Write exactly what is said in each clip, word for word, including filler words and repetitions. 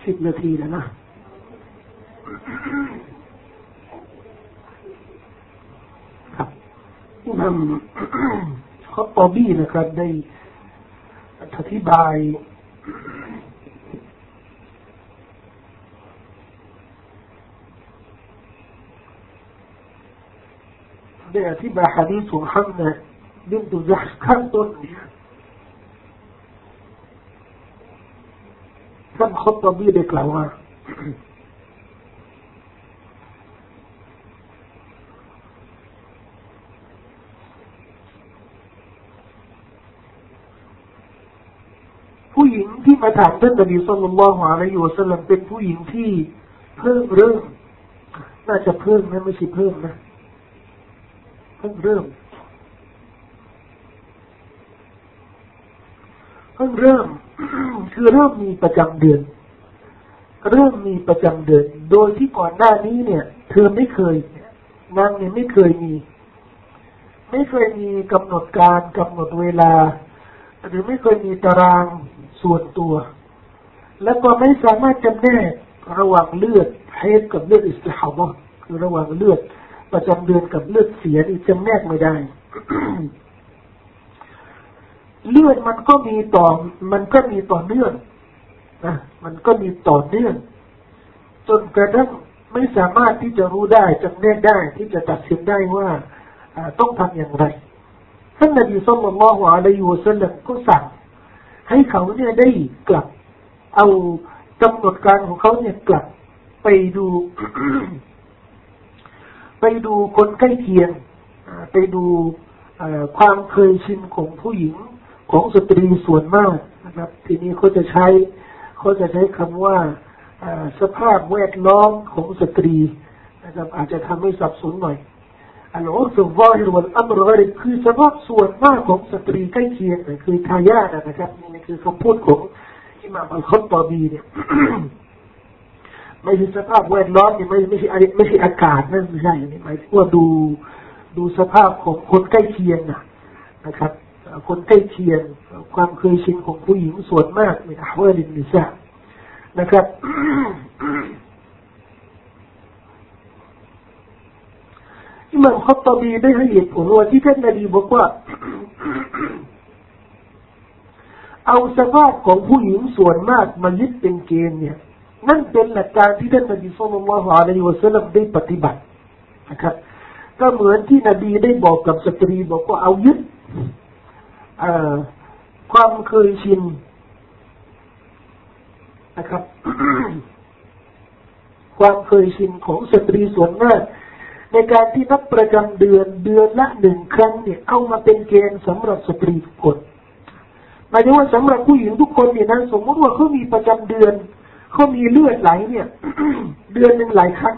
สิบนาทีแล้วนะอิหม่ามค็อฏฏอบีนะครับได้อธิบายได้อธิบายหะดีษของฮัมนะบินตุญะห์ข้างต้นเนี่ยท่านค็อฏฏอบีได้กล่าวว่าผู้หญิงที่มาถามท่านนบีศ็อลลัลลอฮุอะลัยฮิวะซัลลัมเป็นผู้หญิงที่เพิ่งเริ่มน่าจะเพิ่งนะไม่ใช่เพิ่มนะเพิ่งเริ่มเพิ่งเริ่ม คือเริ่มมีประจำเดือนเริ่มมีประจำเดือนโดยที่ก่อนหน้านี้เนี่ยเธอไม่เคยนางเนี่ยไม่เคยมีไม่เคยมีกำหนดการกำหนดเวลาหรือไม่เคยมีตารางส่วนตัวแล้วก็ไม่สามารถจำแนกระหว่างเลือดเฮดกับเลือดอิสติฮาฎะห์คือระหว่างเลือดประจำเดือนกับเลือดเสียนี่จำแนกไม่ได้ เลือดมันก็มีต่อมันก็มีต่อเนื่องนะมันก็มีต่อเนื่องจนกระทั่งไม่สามารถที่จะรู้ได้จำแนกได้ที่จะตัดสินได้ว่าต้องทำอย่างไรท่านนบีศ็อลลัลลอฮุอะลัยฮิวะซัลลัมก็สั่งให้เขาเนี่ยได้กลับเอากำหนดการของเขาเนี่ยกลับไปดู ไปดูคนใกล้เคียงไปดูความเคยชินของผู้หญิงของสตรีส่วนมากนะครับทีนี้เขาจะใช้เขาจะใช้คำว่าสภาพแวดล้อมของสตรีนะครับอาจจะทำให้สับสนหน่อยอัลอุรฟุซอฮิรวัลอัมรุกอริบคือสภาพส่วนมากของสตรีใกล้เคียงคือทายาทนะครับนี่คือคำพูดของอิหม่ามอัลค็อฏฏอบีเนี่ย ไม่ใช่สภาพแวดล้อมนี่ไม่ไม่ใช่ไม่ใช่อากาศนั่นไม่ใช่นี่หมายถึงว่าดูดูสภาพของคนใกล้เคียงนะนะครับคนใกล้เคียงความเคยชินของผู้หญิงส่วนมากในอะฮวาลินนิสานะครับ อิหม่ามค็อฏฏอบีได้ให้เหตุผลว่าที่ท่านนบีบอกว่า เอาสภาพของผู้หญิงส่วนมากมายึดเป็นเกณฑ์เนี่ยนั่นเป็นหลักการที่ท่านนบีศ็อลลัลลอฮุอะลัยฮิวะซัลลัมได้ปฏิบัตินะครับก็เหมือนที่นบีได้บอกกับสตรีบอกว่าเอายึดความเคยชินนะครับ ความเคยชินของสตรีส่วนมากในการที่นับประจำเดือนเดือนละหนึ่งครั้งเนี่ยเอามาเป็นเกณฑ์สำหรับสตรีทุกคนหมายถึงว่าสำหรับผู้หญิงทุกคนเนี่ยนะสมมติว่าเขามีประจำเดือนเขามีเลือดไหลเนี่ย เดือนหนึ่งหลายครั้ง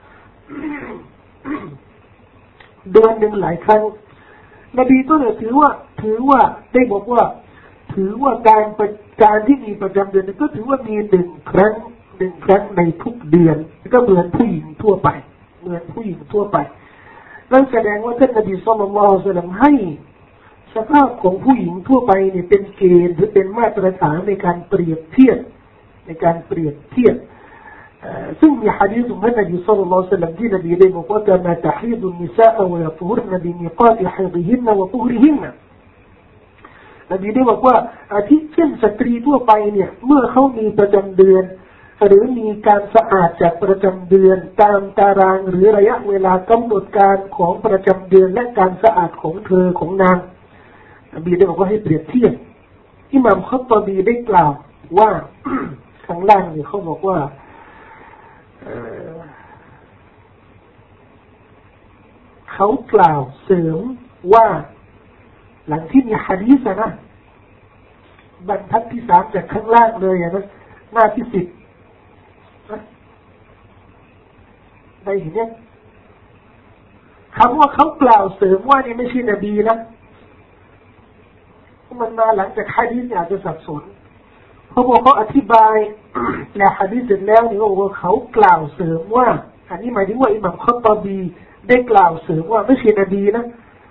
เดือนหนึ่งหลายครั้งนบีก็เลยถือว่าถือว่าได้บอกว่าถือว่าการการที่มีประจำเดือนก็ถือว่ามีหนึ่งครั้งหนึ่งครั้งในทุกเดือนก็เหมือนผู้หญิงทั่วไปเหมือนผู้หญิงทั่วไปนั่นแสดงว่าท่านนบีศ็อลลัลลอฮุอะลัยฮิวะซัลลัมให้สภาพของผู้หญิงทั่วไปเนี่ยเป็นเกณฑ์หรือเป็นมาตรฐานในการเปรียบเทียบในการเปรียบเทียบซึ่งมีหะดีษของท่านนบีศ็อลลัลลอฮุอะลัยฮิวะซัลลัมที่นบีได้บอกว่าการตะฮีดุนนิสาอ์วะยะตุฮุรนะบิมีกาติฮิฎฮินวะตุฮริฮินนบีได้บอกว่าอาทิเช่นสตรีทั่วไปเนี่ยเมื่อเขามีประจำเดือนหรือมีการสะอาดจากประจำเดือนตามตารางหรือระยะเวลากำหนดการของประจำเดือนและการสะอาดของเธอของนางนบีได้บอกว่าให้เปรียบเทียบอิหม่ามค็อฏฏอบีได้กล่าวว่า ข้างล่างนี่เขาบอกว่าเขากล่าวเสริมว่าหลังที่มีหะดีษนะบรรทัดที่สามจากข้างล่างเลยนะหน้าที่สิบได้เห็นเนี่ยคำว่าเขากล่าวเสริมว่านี่ไม่ใช่นบีนะมันมาหลังจากหะดีษเนี่ยอาจจะสับสนเขาบอกเขาอธิบายและหะดีษเสร็จแล้วนี่เขาบอกว่าเขากล่าวเสริมว่าอันนี้หมายถึงว่าอิหม่ามค็อฏฏอบีได้กล่าวเสริมว่าไม่ใช่นบีนะ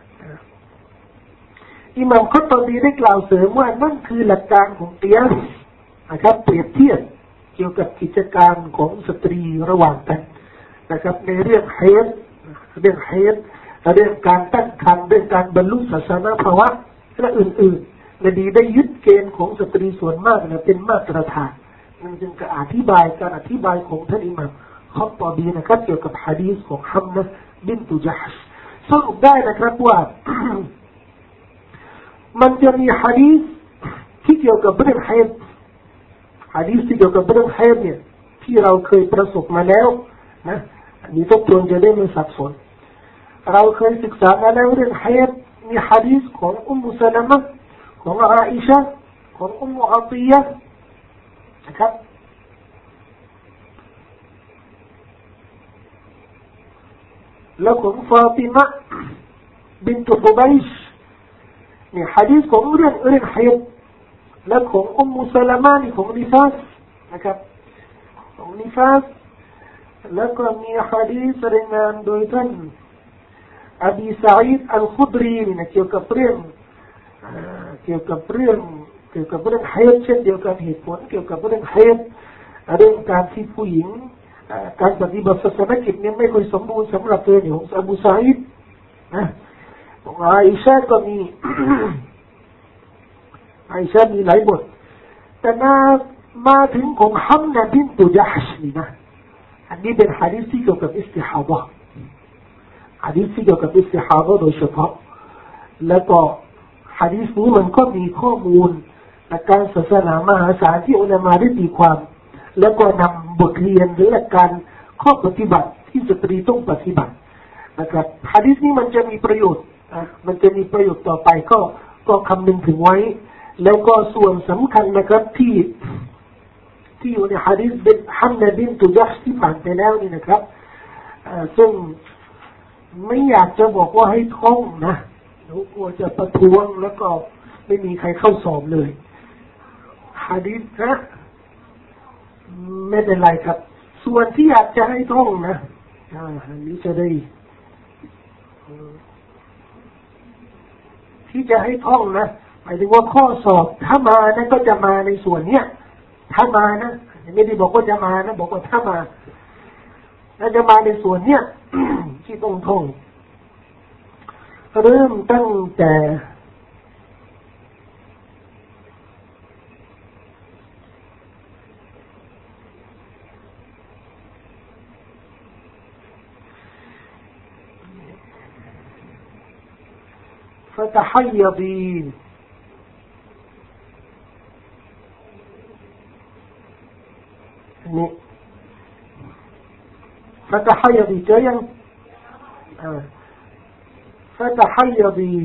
อิหม่ามค็อฏฏอบีได้กล่าวเสริมว่านั่นคือหลักการของกิยาสนะครับเปรียบเทียบเกี่ยวกับกิจการของสตรีระหว่างกันนะครับในเรื่องเฮดเรื่องเฮดเรื่องการตั้งครรภ์เรื่องการบรรลุศาสนาภาวะและอื่นๆนบีได้ยึดเกณฑ์ของสตรีส่วนมากนะเป็นมาตรฐานนั่นจึงการอธิบายการอธิบายของท่านอิหม่ามคอตตอบีนะครับเกี่ยวกับหะดีษของฮัมนะบินตุญะฮ์สรุปได้นะครับว่า มันจะมีหะดีษที่เกี่ยวกับเรื่องเฮดหะดีษที่เกี่ยวกับเรื่องเฮดเนี่ยที่เราเคยประสบมาแล้วนะอันนี้ทบทวนจะได้ไม่สับสนเราเคยศึกษามาแล้วเรื่องเฮดมีหะดีษของอุมมุสลามะห์ของอาอิชะห์ของอุมมุอาติยะห์นะครับแล้วของฟาติมะห์บินตุฮุบัยชนี่หะดีษของเรื่องเรื่องเฮดและของอุมมุสลามะห์นี่ของนิฟาสนะครับของนิฟาสแล้วก็มีหะดีษรายงานโดยท่านอบีซะอีดอัลคุดรีนี่นะเกี่ยวกับเรื่องเกี่ยวกับเรื่องเกี่ยวกับเรื่องเฮดเช่นเดียวกันเหตุผลเกี่ยวกับเรื่องเฮดเรื่องการที่ผู้หญิงการปฏิบัติศาสนกิจเนี่ยไม่ค่อยสมบูรณ์สำหรับเธอเนี่ยของอบูซะอีดนะของอาอิชะห์ก็มี อาอิชะห์มีหลายบทแต่มามาถึงของฮัมนะบินตุญะฮ์นี่นะอันนี้เป็นหะดีษที่เกี่ยวกับอิสติฮาฎะห์หะดีษที่เกี่ยวกับอิสติฮาฎะห์โดยเฉพาะแล้วก็หะดีษนี้มันก็มีข้อมูลและการศาสนามหาศาลที่อุลามะได้ตีความแล้วก็นำบทเรียนหรือหลักการข้อปฏิบัติที่สตรีต้องปฏิบัตินะครับหะดีษนี้มันจะมีประโยชน์อ่ะมันจะมีประโยชน์ต่อไปก็ก็คำนึงถึงไว้แล้วก็ส่วนสำคัญนะครับที่ที่อยู่ในหะดีษเป็นฮัมนะบินตุญะฮ์ที่ผ่านไปแล้วนี่นะครับซึ่งไม่อยากจะบอกว่าให้ท่องนะเดี๋ยวกลัวจะประท้วงแล้วก็ไม่มีใครเข้าสอบเลยหะดีษนะไม่เป็นไรครับส่วนที่อยากจะให้ท่องนะอันนี้จะได้ที่จะให้ท่องนะหมายถึงว่าข้อสอบถ้ามานะก็จะมาในส่วนเนี้ยถ้ามานะไม่ได้บอกว่าจะมานะบอกว่าถ้ามาแล้วจะมาในส่วนเนี้ย ที่ต้องท่องเริ่มตั้งแต่فتحيضيนี่ فتحيضي เจอยังอ่า فتحيضي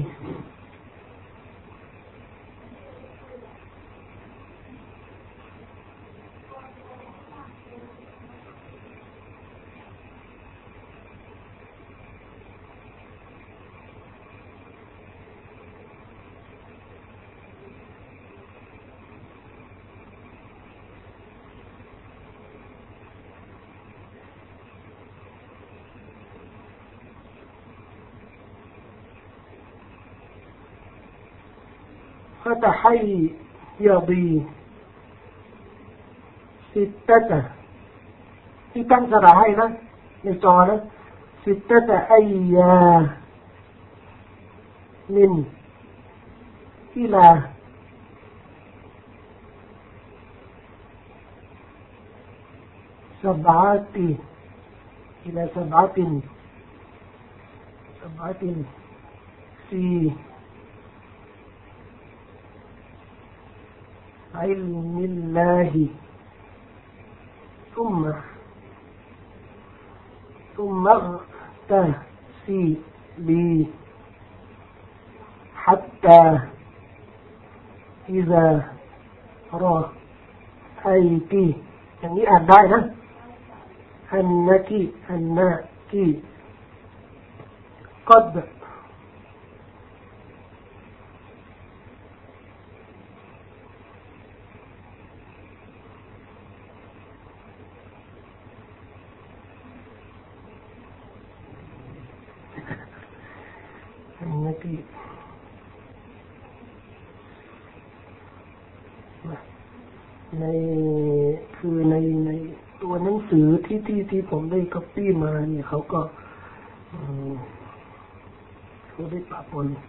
فتحيضي ستة ที่ตั้งสระให้นะในจอนะ ستة أيام من إلى سبعة إلى سبعة سبعة في علم الله ثم ثم اغتسلي حتى إذا رأيت อย่างนี้อ่านได้นะอันนักอันนักقد ในคือในในตัวหนังสือที่ที่ที่ผมได้ก๊อปปี้มาเนี่ยเขาก็เขาได้ปะปน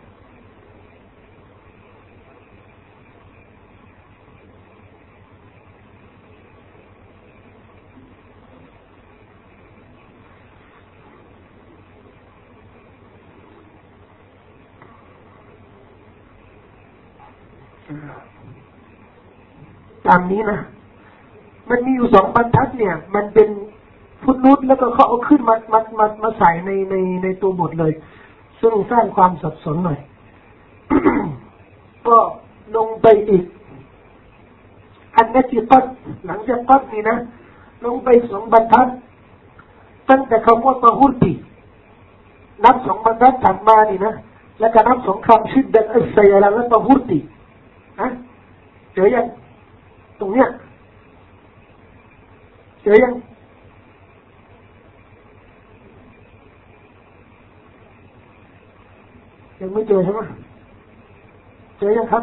ตามนี้นะมันมีอยู่สองบรรทัดเนี่ยมันเป็นฟุตนูตแล้วก็เขาเอาขึ้นมามามามาใส่ในในในตัวบทเลยซึ่งสร้างความสับสนหน่อย ก็ลงไปอีกอันนี้ที่ปัดหลังจากปัดนี่นะลงไปสองบรรทัดตั้งแต่คำว่าตะฮุรตีนับสองบรรทัดถัดมานี่นะแล้วก็นับสองคำชิดดันอัสไซยาและตะฮุรตีฮะเจอยังตรงเนี้ยเจอยังยังไม่เจอใช่ไหมเจอยังครับ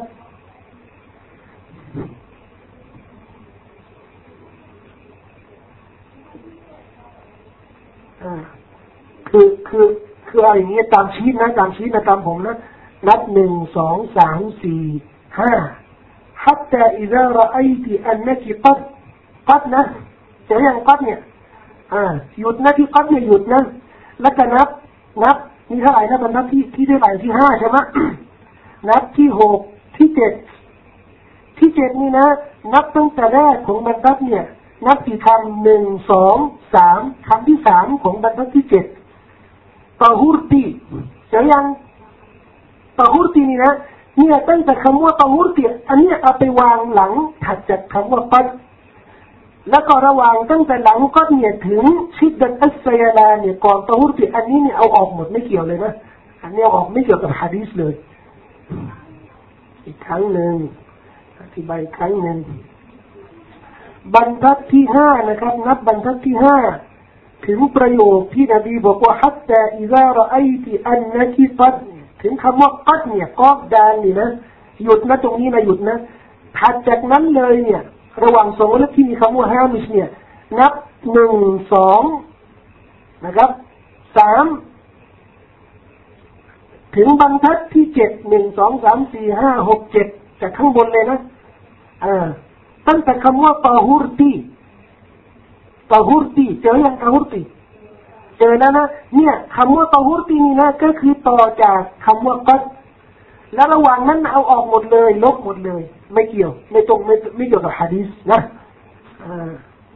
อ่าคือคือคืออะไรอย่างเงี้ยตามชีตนะตามชีตนะตามผมนะนับหนึ่งสองสามสี่ห้าحتى إذا رأيت أنك قد قد นะเจอยัง قد เนี่ยอ่าหยุดนะที่ قد เนี่ยหยุดนะแล้วก็นับนับนี่เท่าไหร่นะมันนับที่ที่เท่าไหร่ที่ห้าใช่ไหม นับที่หกที่เจ็ดที่เจ็ดนี่นะนับตั้งแต่แรกของบรรทัดเนี่ยนับกี่คำหนึ่งสองสามคำที่สามของบรรทัดที่เจ็ดตะฮุรตีเจอยังตะฮุรตีนี่นะเนี่ยตั้งแต่คำว่าตะฮุรตีอันนี้เอาไปวางหลังถัดจากคำว่าปัดแล้วก็ระหว่างตั้งแต่หลังก็เนี่ยถึงชิดดันอัสไซยาลาเนี่ยก่อนตะฮุรตีอันนี้เนี่ยเอาออกหมดไม่เกี่ยวเลยนะอันนี้เอาออกไม่เกี่ยวกับหะดีษเลยอีกครั้งหนึ่งอธิบายอีกครั้งหนึ่งบรรทัดที่ห้านะครับนับบรรทัดที่ห้าถึงประโยคที่นบีบอกว่า حتى إذا رأيت أنك قد ถึงคำว่า قد เนี่ยกอฟดานนี่นะหยุดนะตรงนี้นะหยุดนะถัดจากนั้นเลยเนี่ยระหว่างสองวรรคที่มีคำว่าฮามิชเนี่ยนับหนึ่งสองนะครับสามถึงบรรทัดที่เจ็ดหนึ่งสองสามสี่ห้าหกเจ็ดจากข้างบนเลยนะอ่าตั้งแต่คำว่าตะฮุรตีตะฮุรตีเจอยังตะฮุรตีเจอแล้วนะเนี่ยคำว่าตะฮุรตีนี่นะก็คือต่อจากคำว่ากัดแล้วระหว่างนั้นเอาออกหมดเลยลบหมดเลยไม่เกี่ยวไม่ตรงไม่ไม่เกี่ยวกับหะดีษนะอ่า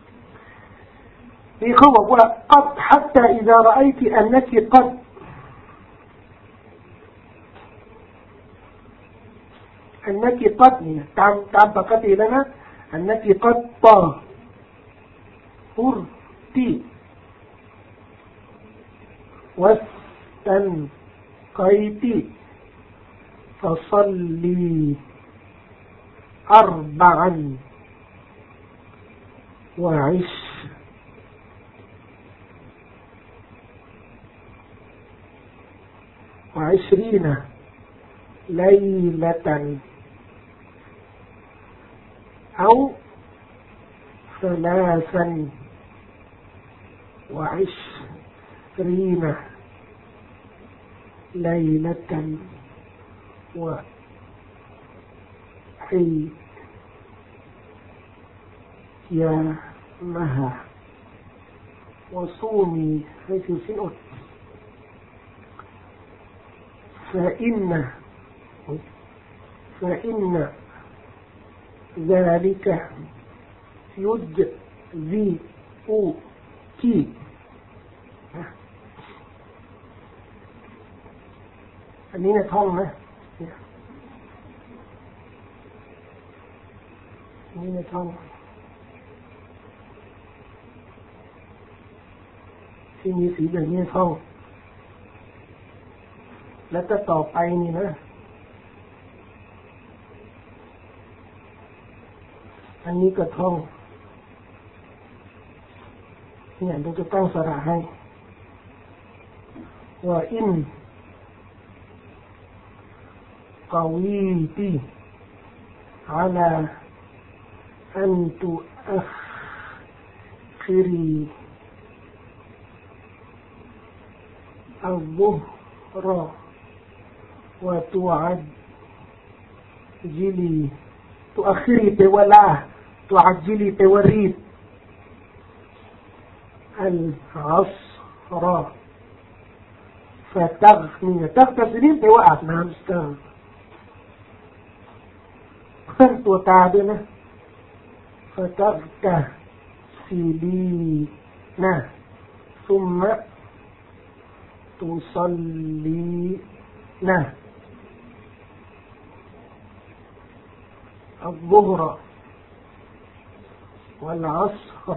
นี่เขาบอกว่ากัด حتى إذا رأيت أنك قد أنك قد เนี่ยตามตามปกติแล้วนะ أنك قد طهرتِ واستنقيتِ فصلي أربعا وعش وعشرين ليلة أو ثلاثا وعشرين ليلة وحيامها وصومي حيث سنؤت فإن فإن ذلك يجزئكอันนี้เนี่ยท่องนะอันนี้เนี่ยท่องที่มีสีแบบนี้ท่องแล้วก็ต่อไปนี่นะอันนี้ก็ท่องเนี่ยเราจะตั้งสระให้ว่าอินقويت على อันตุอัคิรีอัลลุฮรวะตุอัดจิลีตุอัคิรีแปลว่าลาตุอัดจิลีแปลว่ารีบอัลอัศรฟะตักนีตักตักนี่แปลว่าอาบน้ำสางเพิ่มตัวตาด้วยนะฟะตักตะซีลีนะซุมมะตุซัลลีนะالظهر والعصر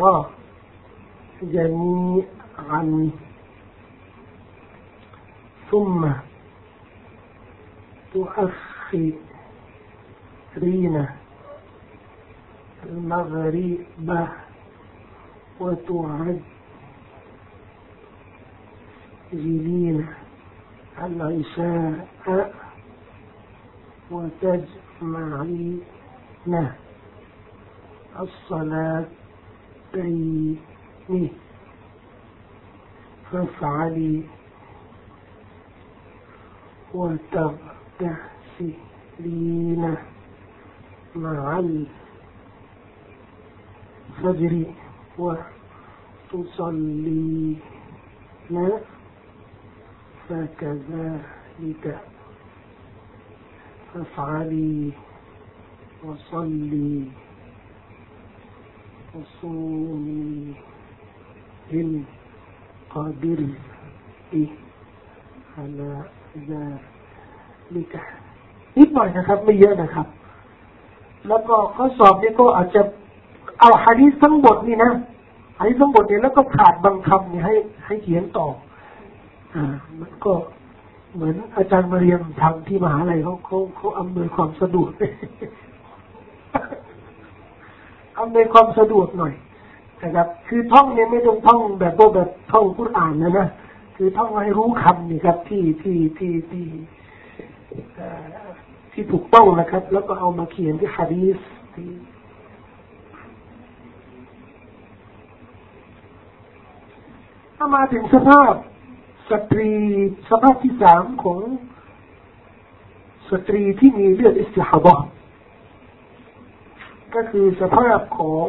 جميعا ثم تؤخرين المغرب وتعجلين العشاء وتجمعين الصلاتين فافعلي وتغتسلين مع الفجر وتصلين فكذلك فافعلي وصلي وصومي للقدر على ذلك นิดหน่อยนะครับไม่เยอะนะครับแล้วก็ข้อสอบนี่ก็อาจจะเอาหะดีษทั้งหมดนี่นะหะดีษทั้งหมดนี่แล้วก็ขาดบางคำนี่ให้ให้เขียนต่ออ่ามันก็เหมือนอาจารย์มาเรียมทำที่มหาลัยเขาเขาเขาอำนวยความสะดวกอำนวยความสะดวกหน่อยนะครับคือท่องเนี่ยไม่ต้องท่องแบบแบบท่องกุรอานนะนะคือท่องให้รู้คำนี่ครับที่ที่ที่ที่ที่ถูกต้องนะครับแล้วก็เอามาเขียนที่หะดีษถ้ามาถึงสภาพสตรีสภาพที่สามของสตรีที่มีเลือดอิสติฮาดะห์ก็คือสภาพของ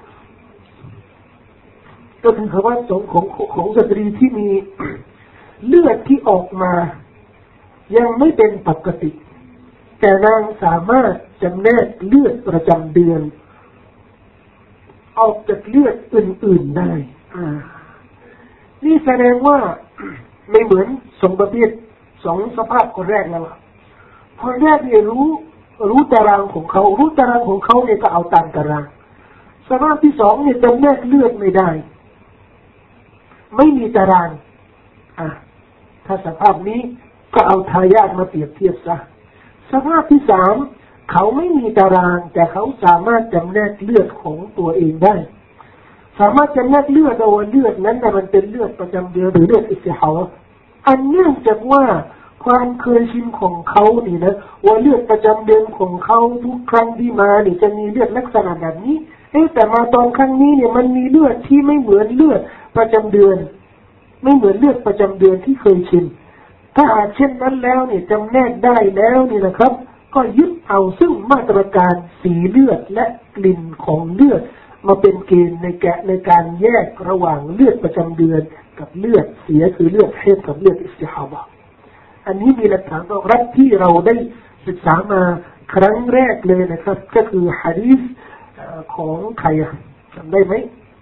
ก็คือสภาพของของของสตรีที่มีเลือดที่ออกมายังไม่เป็นปกติแต่นางสามารถจำแนกเลือดประจำเดือนออกจากเลือดอื่นๆได้อ่านี่แสดงว่าไม่เหมือนสองประเภทสองสภาพคนแรกแล้วคนแรกเนี่ยรู้รู้ตารางของเขารู้ตารางของเขาเนี่ยก็เอาตามตารางสภาพที่สองเนี่ยจำแนกเลือดไม่ได้ไม่มีตารางอ่ะถ้าสภาพนี้ก็เอาทายาทมาเปรียบเทียบซะสภาพที่สามเขาไม่มีตารางแต่เขาสามารถจำแนกเลือดของตัวเองได้สามารถจำแนกเลือดเอาว่าเลือดนั้นมันเป็นเลือดประจำเดือนหรือเลือดอิสติฮาดะห์อันเนื่องจากว่าความเคยชินของเขานี่นะว่าเลือดประจำเดือนของเขาทุกครั้งที่มานี่จะมีเลือดลักษณะแบบนี้เอ๊ะแต่มาตอนครั้งนี้เนี่ยมันมีเลือดที่ไม่เหมือนเลือดประจำเดือนไม่เหมือนเลือดประจำเดือนที่เคยชินถ้าหากเช่นนั้นแล้วเนี่ยจำแนกได้แล้วนี่นะครับก็ยึดเอาซึ่งมาตรการสีเลือดและกลิ่นของเลือดมาเป็นเกณฑ์ในแกะในการแยกระหว่างเลือดประจำเดือนกับเลือดเสียคือเลือดเฮดกับเลือดอิสติฮาดะห์อันนี้มีหลักฐานรองรับที่เราได้ศึกษามาครั้งแรกเลยนะครับก็คือหะดีษของใครจำได้ไหม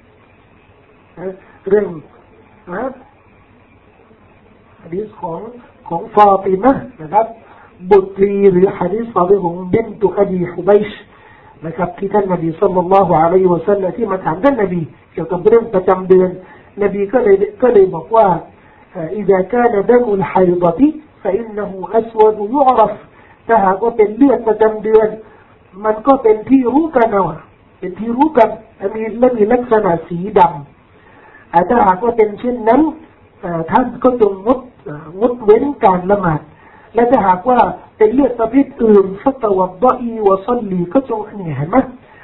เรื่องนะหะดีษของของฟาติมะห์นะครับบุตรีหรือหะดีษฟาติมะห์ของบินตุอบีฮุบัยชนะครับที่ท่านนบีศ็อลลัลลอฮุอะลัยฮิวะซัลลัมที่มาถามท่านนบีเกี่ยวกับเรื่องประจำเดือนนบีก็เลยก็เลยบอกว่า إذا كان دم الحيضة فإنه أسود يعرف ถ้าหากว่าเป็นเลือดประจำเดือนมันก็เป็นที่รู้กันเอาเป็นที่รู้กันมีและมีลักษณะสีดำถ้าหากว่าเป็นเช่นนั้นท่านก็จงงดงดเว้นการละหมาดและถ้าหากว่าเป็นเลือดประเภทอื่นฟัตวัดดออีวะซัลลีก็จงเนี่ยเห็นไหม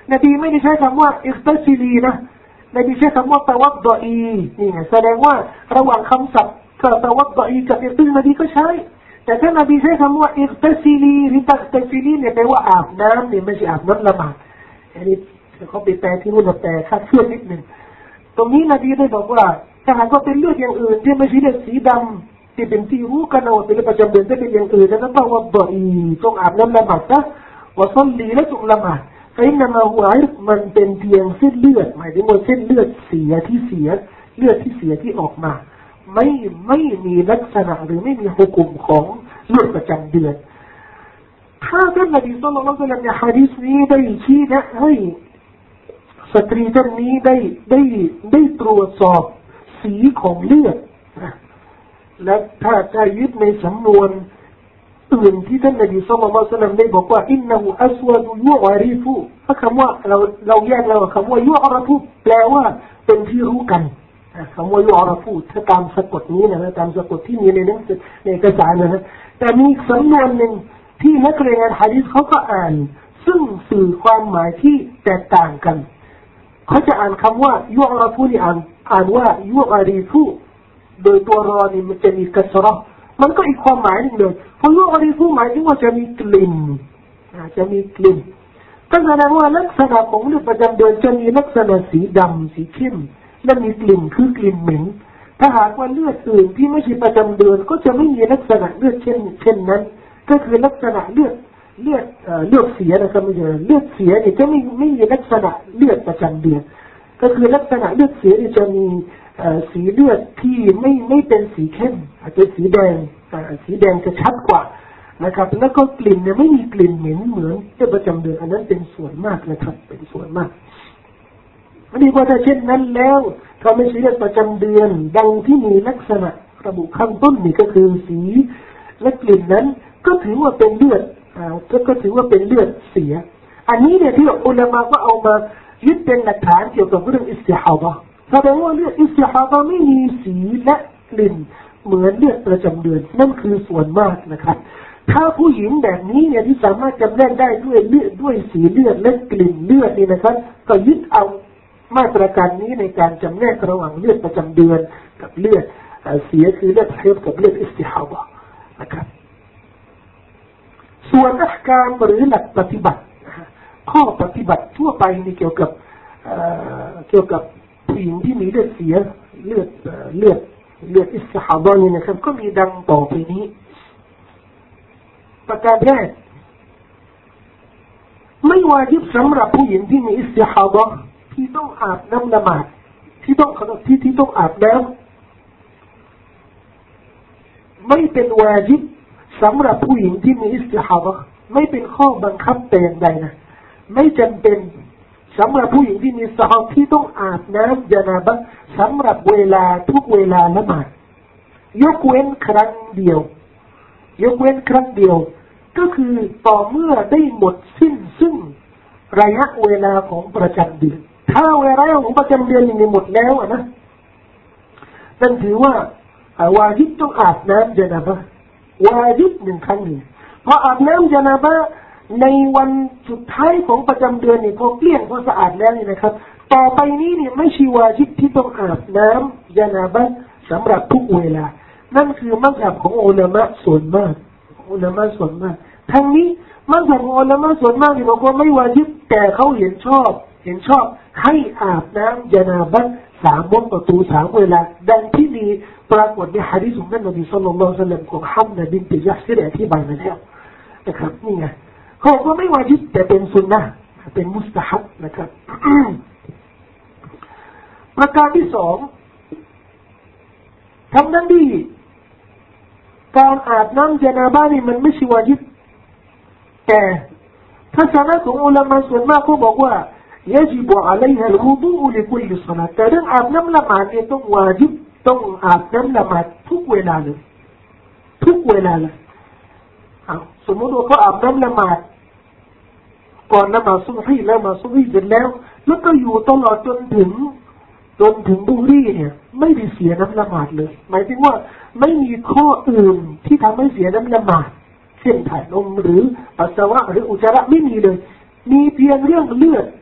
นบีไม่ได้ใช้คำว่าอิสตัซิลีนะนบีใช้คำว่าตะวัดดออีนี่ไงแสดงว่าระหว่างคำศัพท์ตะวัดดออีกับอิสตัซิลีนบีก็ใช้แต่ถ้านบีใช้คำว่าอิสตัซิลีหรือตัสตัซิลีเนี่ยแปลว่าอาบน้ำเนี่ยไม่ใช่อาบน้ำละหมาดอันนี้เขาไปแปลที่นู่นแต่คาดเคลื่อนนิดหนึ่งตรงนี้นบีได้บอกว่าถ้าหากว่าเป็นเลือดอย่างอื่นที่ไม่ใช่เลือดสีดำที่เป็นที่รู้กันเอาเป็นประจำเดือนถ้าเป็นอย่างอื่นนั้นต้องว่าดออีต้องอาบน้ำละหมาดนะว่าซัลลีและจงละหมาดไอ้นามาหัวมันเป็นเพียงเส้นเลือดหมายถึงว่าเส้นเลือดเสียที่เสียเลือดที่เสียที่ออกมาไม่ไม่มีลักษณะหรือไม่มีหุกุมของเลือดประจำเดือนถ้าท่านนบีศ็อลลัลลอฮุอะลัยฮิวะซัลลัมในหะดีษนี้ได้ชี้แนะให้สตรีท่านนี้ได้ได้ได้ตรวจสอบสีของเลือดและถ้าจะยึดในสำนวนอื่นที่ท่านนบีศ็อลลัลลอฮุอะลัยฮิวะซัลลัมได้บอกว่าอินนะฮูอัสวะดุยุอริฟุถ้าคำว่าเราเราแยกแล้วคำว่ายุอริฟุแปลว่าเป็นที่รู้กันคำว่ายุอริฟุถ้าตามสะกดนี้นะตามสะกดที่มีในหนังสือในเอกสารนะแต่มีสำนวนหนึ่งที่นักเรียนหะดีษเขาก็อ่านซึ่งสื่อความหมายที่แตกต่างกันเขาจะอ่านคำว่ายุอริฟุนี่อ่านอ่านว่ายุอริฟุโดยตัวรอนี่มันจะมีกัสเราะห์มันก็อีกความหมายหนึ่งเลยเพราะยุอริฟุหมายถึงว่าจะมีกลิ่นจะมีกลิ่นก็แสดงว่าลักษณะของเลือดประจำเดือนจะมีลักษณะสีดำสีเข้มและมีกลิ่นคือกลิ่นเหม็นถ้าหากว่าเลือดอื่นที่ไม่ใช่ประจำเดือนก็จะไม่มีลักษณะเลือดเช่นเช่นนั้นก็คือลักษณะเลือดเลือดเลือดเสียนะครับไม่ใช่เลือดเสียเนี่ยจะไม่ไม่มีลักษณะเลือดประจำเดือนก็คือลักษณะเลือดเสียเนี่ยจะมีสีเลือดที่ไม่ไม่เป็นสีเข้มอาจจะสีแดงสีแดงจะชัดกว่านะครับแล้วก็กลิ่นเนี่ยไม่มีกลิ่นเหม็นเหมือนเลือดประจำเดือนอันนั้นเป็นส่วนมากนะครับเป็นส่วนมากอันนี้ว่าถ้าเช่นนั้นแล้วถ้าไม่ใช่เลือดประจำเดือนดังที่มีลักษณะระบุข้างต้นนี่ก็คือสีและกลิ่นนั้นก็ถือว่าเป็นเลือดอ่าก็ถือว่าเป็นเลือดเสียอันนี้เนี่ยที่อุลามะก็เอามายึดเป็นหลักฐานเกี่ยวกับเรื่องอิสติฮาดะห์แสดงว่าเลือดอิสติฮาดะห์ไม่มีสีและกลิ่นเหมือนเลือดประจำเดือนนั่นคือส่วนมากนะครับถ้าผู้หญิงแบบนี้เนี่ยที่สามารถจำแนกได้ด้วยเลือดด้วยสีเลือดและกลิ่นเลือดนี่นะครับก็ยึดเอามาตรการนี้ในการจำแนกระหว่างเลือดประจำเดือนกับเลือดเสียคือเลือดไฮฎกับเลือดอิสติฮาดะห์นะครับส่วนอักการหรือหลักปฏิบัติข้อปฏิบัติทั่วไปนี่เกี่ยวกับเกี่ยวกับผู้หญิงที่มีเลือดเสียเลือดเลือดเลือดอิสติฮาดะห์นี่นะครับก็มีดังต่อไปนี้ประการแรกไม่วาญิบสำหรับผู้หญิงที่มีอิสติฮาดะห์ที่ต้องอาบน้ำละหมาดที่ต้องที่ที่ต้องอาบน้ำไม่เป็นวาญิบสำหรับผู้หญิงที่มีอิสติฮาดะห์ไม่เป็นข้อบังคับแต่อย่างใดนะไม่จำเป็นสำหรับผู้หญิงที่มีอิสติฮาดะห์ที่ต้องอาบน้ำญะนาบะห์สำหรับเวลาทุกเวลาละหมาดยกเว้นครั้งเดียวยกเว้นครั้งเดียวก็คือต่อเมื่อได้หมดสิ้นซึ่งระยะเวลาของประจำเดือนถ้าเวลาของประจำเดือนนี่หมดแล้วนะนั่นถือว่าวาญิบต้องอาบน้ำญะนาบะห์วาญิบหนึ่งครั้งนี่พออาบน้ำญะนาบะห์ในวันสุดท้ายของประจำเดือนนี่พอเกลี้ยงพอสะอาดแล้วนี่นะครับต่อไปนี้นี่ไม่ใช่วาญิบที่ต้องอาบน้ำญะนาบะห์สำหรับทุกเวลานั่นคือมัซฮับของอุลามะส่วนมากอุลามะส่วนมากทั้งนี้มัซฮับของอุลามะส่วนมากที่บอกว่าไม่วาญิบแต่เขาเห็นชอบเห็นชอบให้อาบน้ำญะนาบะห์สามวันต่อตูสามเวลาดังที่มีปรากฏในหะดีษของท่านนบีศ็อลลัลลอฮุอะลัยฮิวะซัลลัมของฮัมนะบินติญะห์ที่ได้อธิบายมาแล้วนะครับนี่ไงเขาบอกว่าไม่วาญิบแต่เป็นสุนนะห์เป็นมุสตะฮับนะครับ ประการที่สองทั้งนั้นที่การอาบน้ำญะนาบะห์นี่มันไม่ใช่วาญิบแต่ทัศนะของอุลามะส่วนมากเขาบอกว่า يجب عليها الوضوء لكل صلاة แต่เรื่องอาบน้ำละหมาดเนี่ยต้องวาญิบต้องอาบน้ำละหมาดทุกเวลาเลยทุกเวลาเลยสมมติว่าเขาอาบน้ำละหมาดก่อนละหมาดซุบฮีแล้วมาซุบฮีเสร็จแล้วแล้วก็อยู่ตลอดจนถึงจนถึงบุรีเนี่ยไม่ได้เสียน้ำละหมาดเลยหมายถึงว่าไม่มีข้ออื่นที่ทำให้เสียน้ำละหมาดเช่นถ่ายนมหรือปัสสาวะหรืออุจจาระไม่มีเลยมีเพียงเรื่องเลือด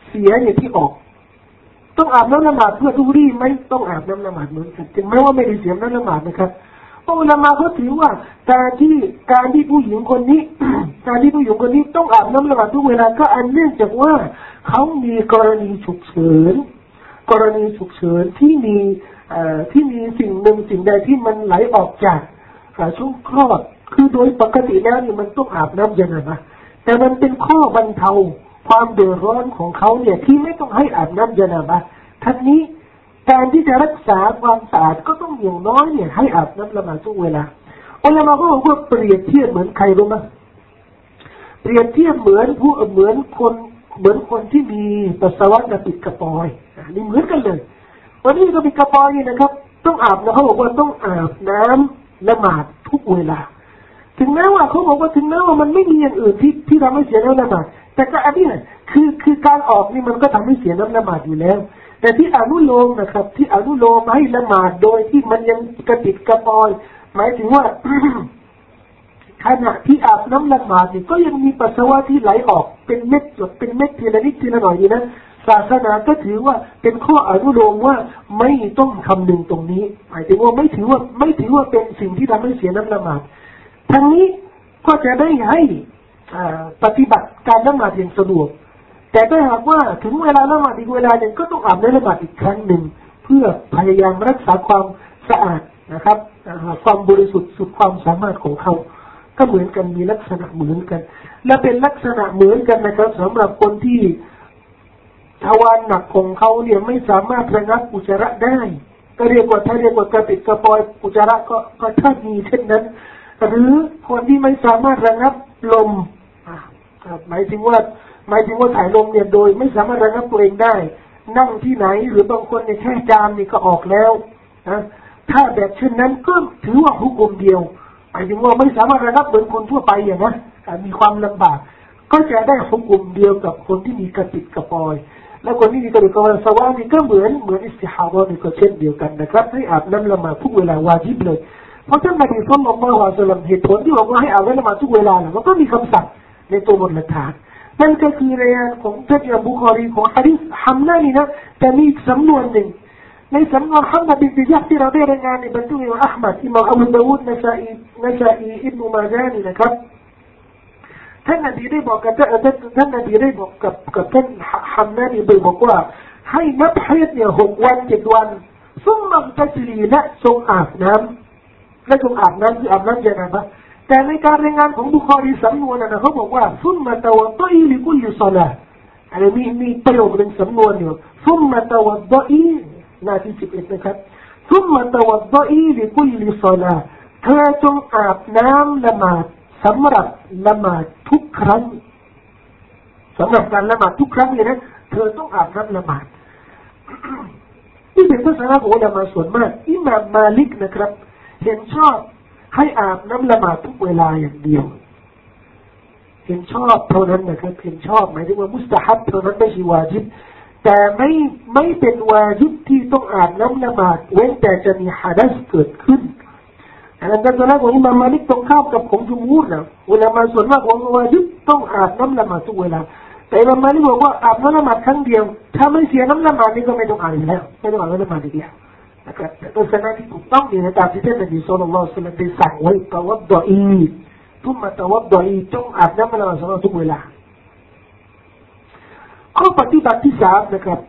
เสียเนี่ยที่ออกต้องอาบน้ำละหมาดเพื่อทุรีไม่ต้องอาบน้ำละหมาดเหมือนกันถึงแม้ว่าไม่ได้เสียน้ำละหมาดนะครับเพราะอุลามะเขาถือว่าการที่การที่ผู้หญิงคนนี้ การที่ผู้หญิงคนนี้ต้องอาบน้ำละหมาดทุกเวลาก็อันเนื่องจากว่าเขามีกรณีฉุกเฉินกรณีฉุกเฉินที่มีที่มีสิ่งหนึ่งสิ่งใดที่มันไหลออกจากช่วงคลอดคือโดยปกติแล้วนี่มันต้องอาบน้ำยังไงนะแต่มันเป็นข้อบรรเทาความเดือดร้อนของเขาเนี่ยที่ไม่ต้องให้อาบน้ำยานาบะทั้งนี้การที่จะรักษาความสะอาดก็ต้องอย่างน้อยเนี่ยให้อาบน้ำละหมาดทุกเวลาอุลามะก็บอกว่าเปรียบเทียบเหมือนใครรู้ไหมเปรียบเทียบเหมือนผู้เหมือนคนเหมือนคนที่มีปัสสาวะกระปิดกระปอยนี่เหมือนกันเลยวันนี้กระปิดกระปอยนี่นะครับต้องอาบนะเขาบอกว่าต้องอาบน้ำละหมาดทุกเวลาถึงแม้ว่าเขาบอกว่าถึงแม้ว่ามันไม่มีอย่างอื่นที่ที่ทำให้เสียน้ำละหมาดแต่ก็อันนี้แหละคือคือการออกนี่มันก็ทำให้เสียน้ำละหมาดอยู่แล้วแต่ที่อนุโลมนะครับที่อนุโลมให้ละหมาดโดยที่มันยังกระติดกระปอยหมายถึงว่า ขณะที่อาบน้ำละหมาดนี่ก็ยังมีปัสสาวะที่ไหลออกเป็นเม็ดหยดเป็นเม็ดทีละนิดทีละหน่อยนี่นะศาสนาก็ถือว่าเป็นข้ออนุโลมว่าไม่ต้องคำนึงตรงนี้หมายถึงว่าไม่ถือว่าไม่ถือว่าเป็นสิ่งที่ทำให้เสียน้ำละหมาดทั้งนี้ก็จะได้ให้ปฏิบัติการละหมาดอย่างสะดวกแต่ถ้าหากว่าถึงเวลาละหมาดอีกเวลาหนึ่งก็ต้องอาบน้ำละหมาดอีกครั้งหนึ่งเพื่อพยายามรักษาความสะอาดนะครับความบริสุทธิ์สุดความสามารถของเขาก็เหมือนกันมีลักษณะเหมือนกันและเป็นลักษณะเหมือนกันนะครับสำหรับคนที่ทวารหนักของเขาเนี่ยไม่สามารถระงับอุจจาระได้ก็เรียกว่าถ้าเรียกว่ากระปิดกระปอยอุจจาระก็ก็ถ้ามีเช่นนั้นหรือคนที่ไม่สามารถระงับลมหมายถึงว่าหมายถึงว่าถ่ายลมเนี่ยโดยไม่สามารถระงับตัวเองได้นั่งที่ไหนหรือบางคนเนี่ยแค่จามนี่ก็ออกแล้วนะถ้าแบบเช่นนั้นก็ถือว่าหุกมเดียวหมายถึงว่าไม่สามารถระงับเหมือนคนทั่วไปอย่างนะมีความลำบากก็จะได้หุกมเดียวกับคนที่มีกระติดกระปอยแล้วคนที่มีกระติดกระปอยสวานี่ก็เหมือนเหมือนอิสติฮาบะนี่ก็เช่นเดียวกันนะครับให้อาบน้ำละหมาดทุกเวลาวาญิบเลยเพราะท่านนบีศ็อลลัลลอฮุอะลัยฮิวะซัลลัมเหตุผลที่บอกว่าให้อาบน้ำละหมาดทุกเวลาเนี่ยมันก็มีคำสั่งในตัวบทหลักฐานนั่นก็คือรายงานของท่านอบูคอรีของหะดีษฮัมนานี่นะแต่มีสำนวนหนึ่งในสำนวนฮัมนาบินติยักที่เราได้รายงานในบรรทุกอิมามอะห์มัดอิมามอบูดาวูดนะซาอีนะซาอีอิบนุมาญานี่นะครับท่านนบีได้บอกกับท่านนบีได้บอกกับกับท่านฮัมนานี่โดยบอกว่าให้นับให้เนี่ยหกวันเจ็ดวันซุ่มมักตัสลีและทรงอาบน้ำและทรงอาบน้ำคืออาบน้ำยานะบะแต่ในการรายงานของบุคอรีสำนวนนะเขาบอกว่าซุ่มมาตะวัดตอีลิกุลิศอลาอะไรมีมีประโยคหนึ่งสำนวนอยู่ซุ่มมาตะวัดตอีหน้าที่สิบเอ็ดนะครับซุ่มมาตะวัดตอีลิกุลิศอลาเธอจงอาบน้ำละหมาดสำหรับละหมาดทุกครั้งสำหรับการละหมาดทุกครั้งเลยนะเธอต้องอาบน้ำละหมาดนี่เป็นทัศนะของอุลามะส่วนมากอิหม่ามมาลิกนะครับเห็นชอบให้อาบน้ำละหมาดทุกเวลาอย่างเดียวเห็นชอบเท่านั้นนะครับเห็นชอบหมายถึงว่ามุสตะฮับเท่านั้นไม่ใช่วาญิบแต่ไม่ไม่เป็นวาญิบที่ต้องอาบน้ำละหมาดเว้นแต่จะมีหะดัษเกิดขึ้นอันนั้นทัศนะของอิหม่ามมาลิกตรงข้ามกับของจุมูรนะอุลามะส่วนมากของวาญิบต้องอาบน้ำละหมาดทุกเวลาแต่อิหม่ามมาลิกบอกว่าอาบน้ำละหมาดครั้งเดียวถ้าไม่เสียน้ำละหมาดนี่ก็ไม่ต้องอาบอีกแล้วไม่ต้องอาบน้ำละหมาดอีกแล้วนะครับแต่ทัศนะที่ถูกต้องนี่นะตามที่ท่านนบีศ็อลลัลลอฮุอะลัยฮิวะซัลลัมได้สั่งไว้ตะวัดดออีทุกมาตะวัดดออีจงอาบน้ำละหมาดสำหรับทุกเวลาข้อปฏิบัติที่สามนะครับ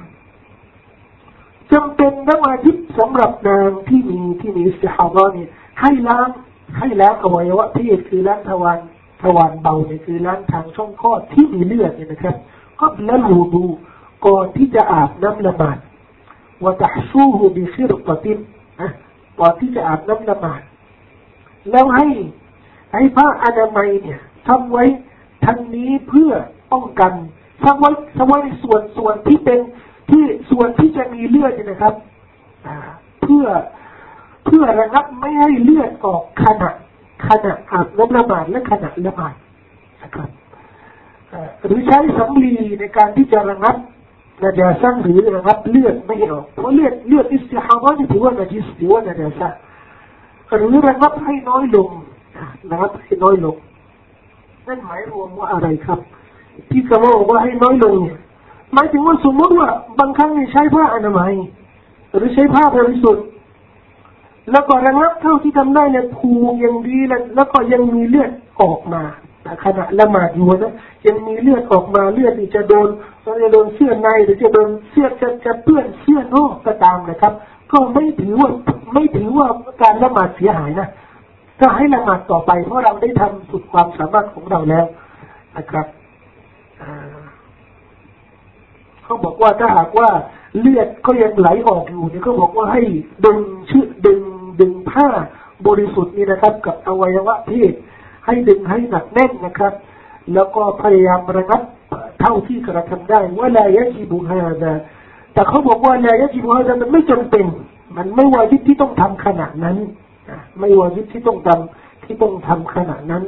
จำเป็นและวาญิบสำหรับนางที่มีที่มีอิสติฮาฎะเนี่ยให้ล้างให้ล้างอวัยวะเพศคือล้างทวารทวารเบาเนี่ยคือล้างทางช่องคลอดที่มีเลือดเนี่ยนะครับก็ละลูดูก่อนที่จะอาบน้ำละหมาดวะตะฮซูฮุบิคิรกะตินนะก่อนที่จะอาบน้ำละหมาดแล้วให้ให้ผ้าอนามัยเนี่ยทำไว้ทั้งนี้เพื่อป้องกันทำไว้ทำไว้ในส่วนส่วนที่เป็นที่ส่วนที่จะมีเลือดเนี่ยนะครับเพื่อเพื่อระงับไม่ให้เลือดออกขณะขณะอาบน้ำละหมาดและขณะละหมาดนะครับหรือใช้สำลีในการที่จะระงับนาจาซังหรือระงับเลือดไม่ออกเพราะเลือดเลือดอิสติฮาฎะนี่ถือว่านาจิสถือว่านาจาซะหรือระงับให้น้อยลงระงับให้น้อยลงนั่นหมายรวมว่าอะไรครับที่กล่าวว่าให้น้อยลงเนี่ยหมายถึงว่าสมมติว่าบางครั้งใช้ผ้าอนามัยหรือใช้ผ้าบริสุทธิ์แล้วก็ระงับเท่าที่ทำได้เนี่ยผูกอย่างดีแล้วแล้วก็ยังมีเลือดออกมาแต่ขณะละหมาดอยู่นะยังมีเลือดออกมาเลือดที่จะโดนจะโดนเสื้อในหรือจะโดนเสื้อจะจะเปื้อนเสื้อนอกก็ตามนะครับก็ไม่ถือว่าไม่ถือว่าการละหมาดเสียหายนะก็ให้ละหมาดต่อไปเพราะเราได้ทำสุดความสามารถของเราแล้วนะครับเขาบอกว่าถ้าหากว่าเลือดก็ยังไหลออกอยู่เนี่ยก็บอกว่าให้ดึงชื่อดึงดึงผ้าบริสุทธิ์นี่นะครับกับอวัยวะเพศให้ดึงให้หนักแน่นนะครับแล้วก็พยายามระงับเท่าที่กระทำได้ว่าลายะจิบุฮาดะแต่เขาบอกว่าลายะจิบุฮาดะมันไม่จำเป็นมันไม่วาญิบที่ต้องทำขณะนั้นไม่วาญิบที่ต้องทำที่ต้องทำขณะนั้น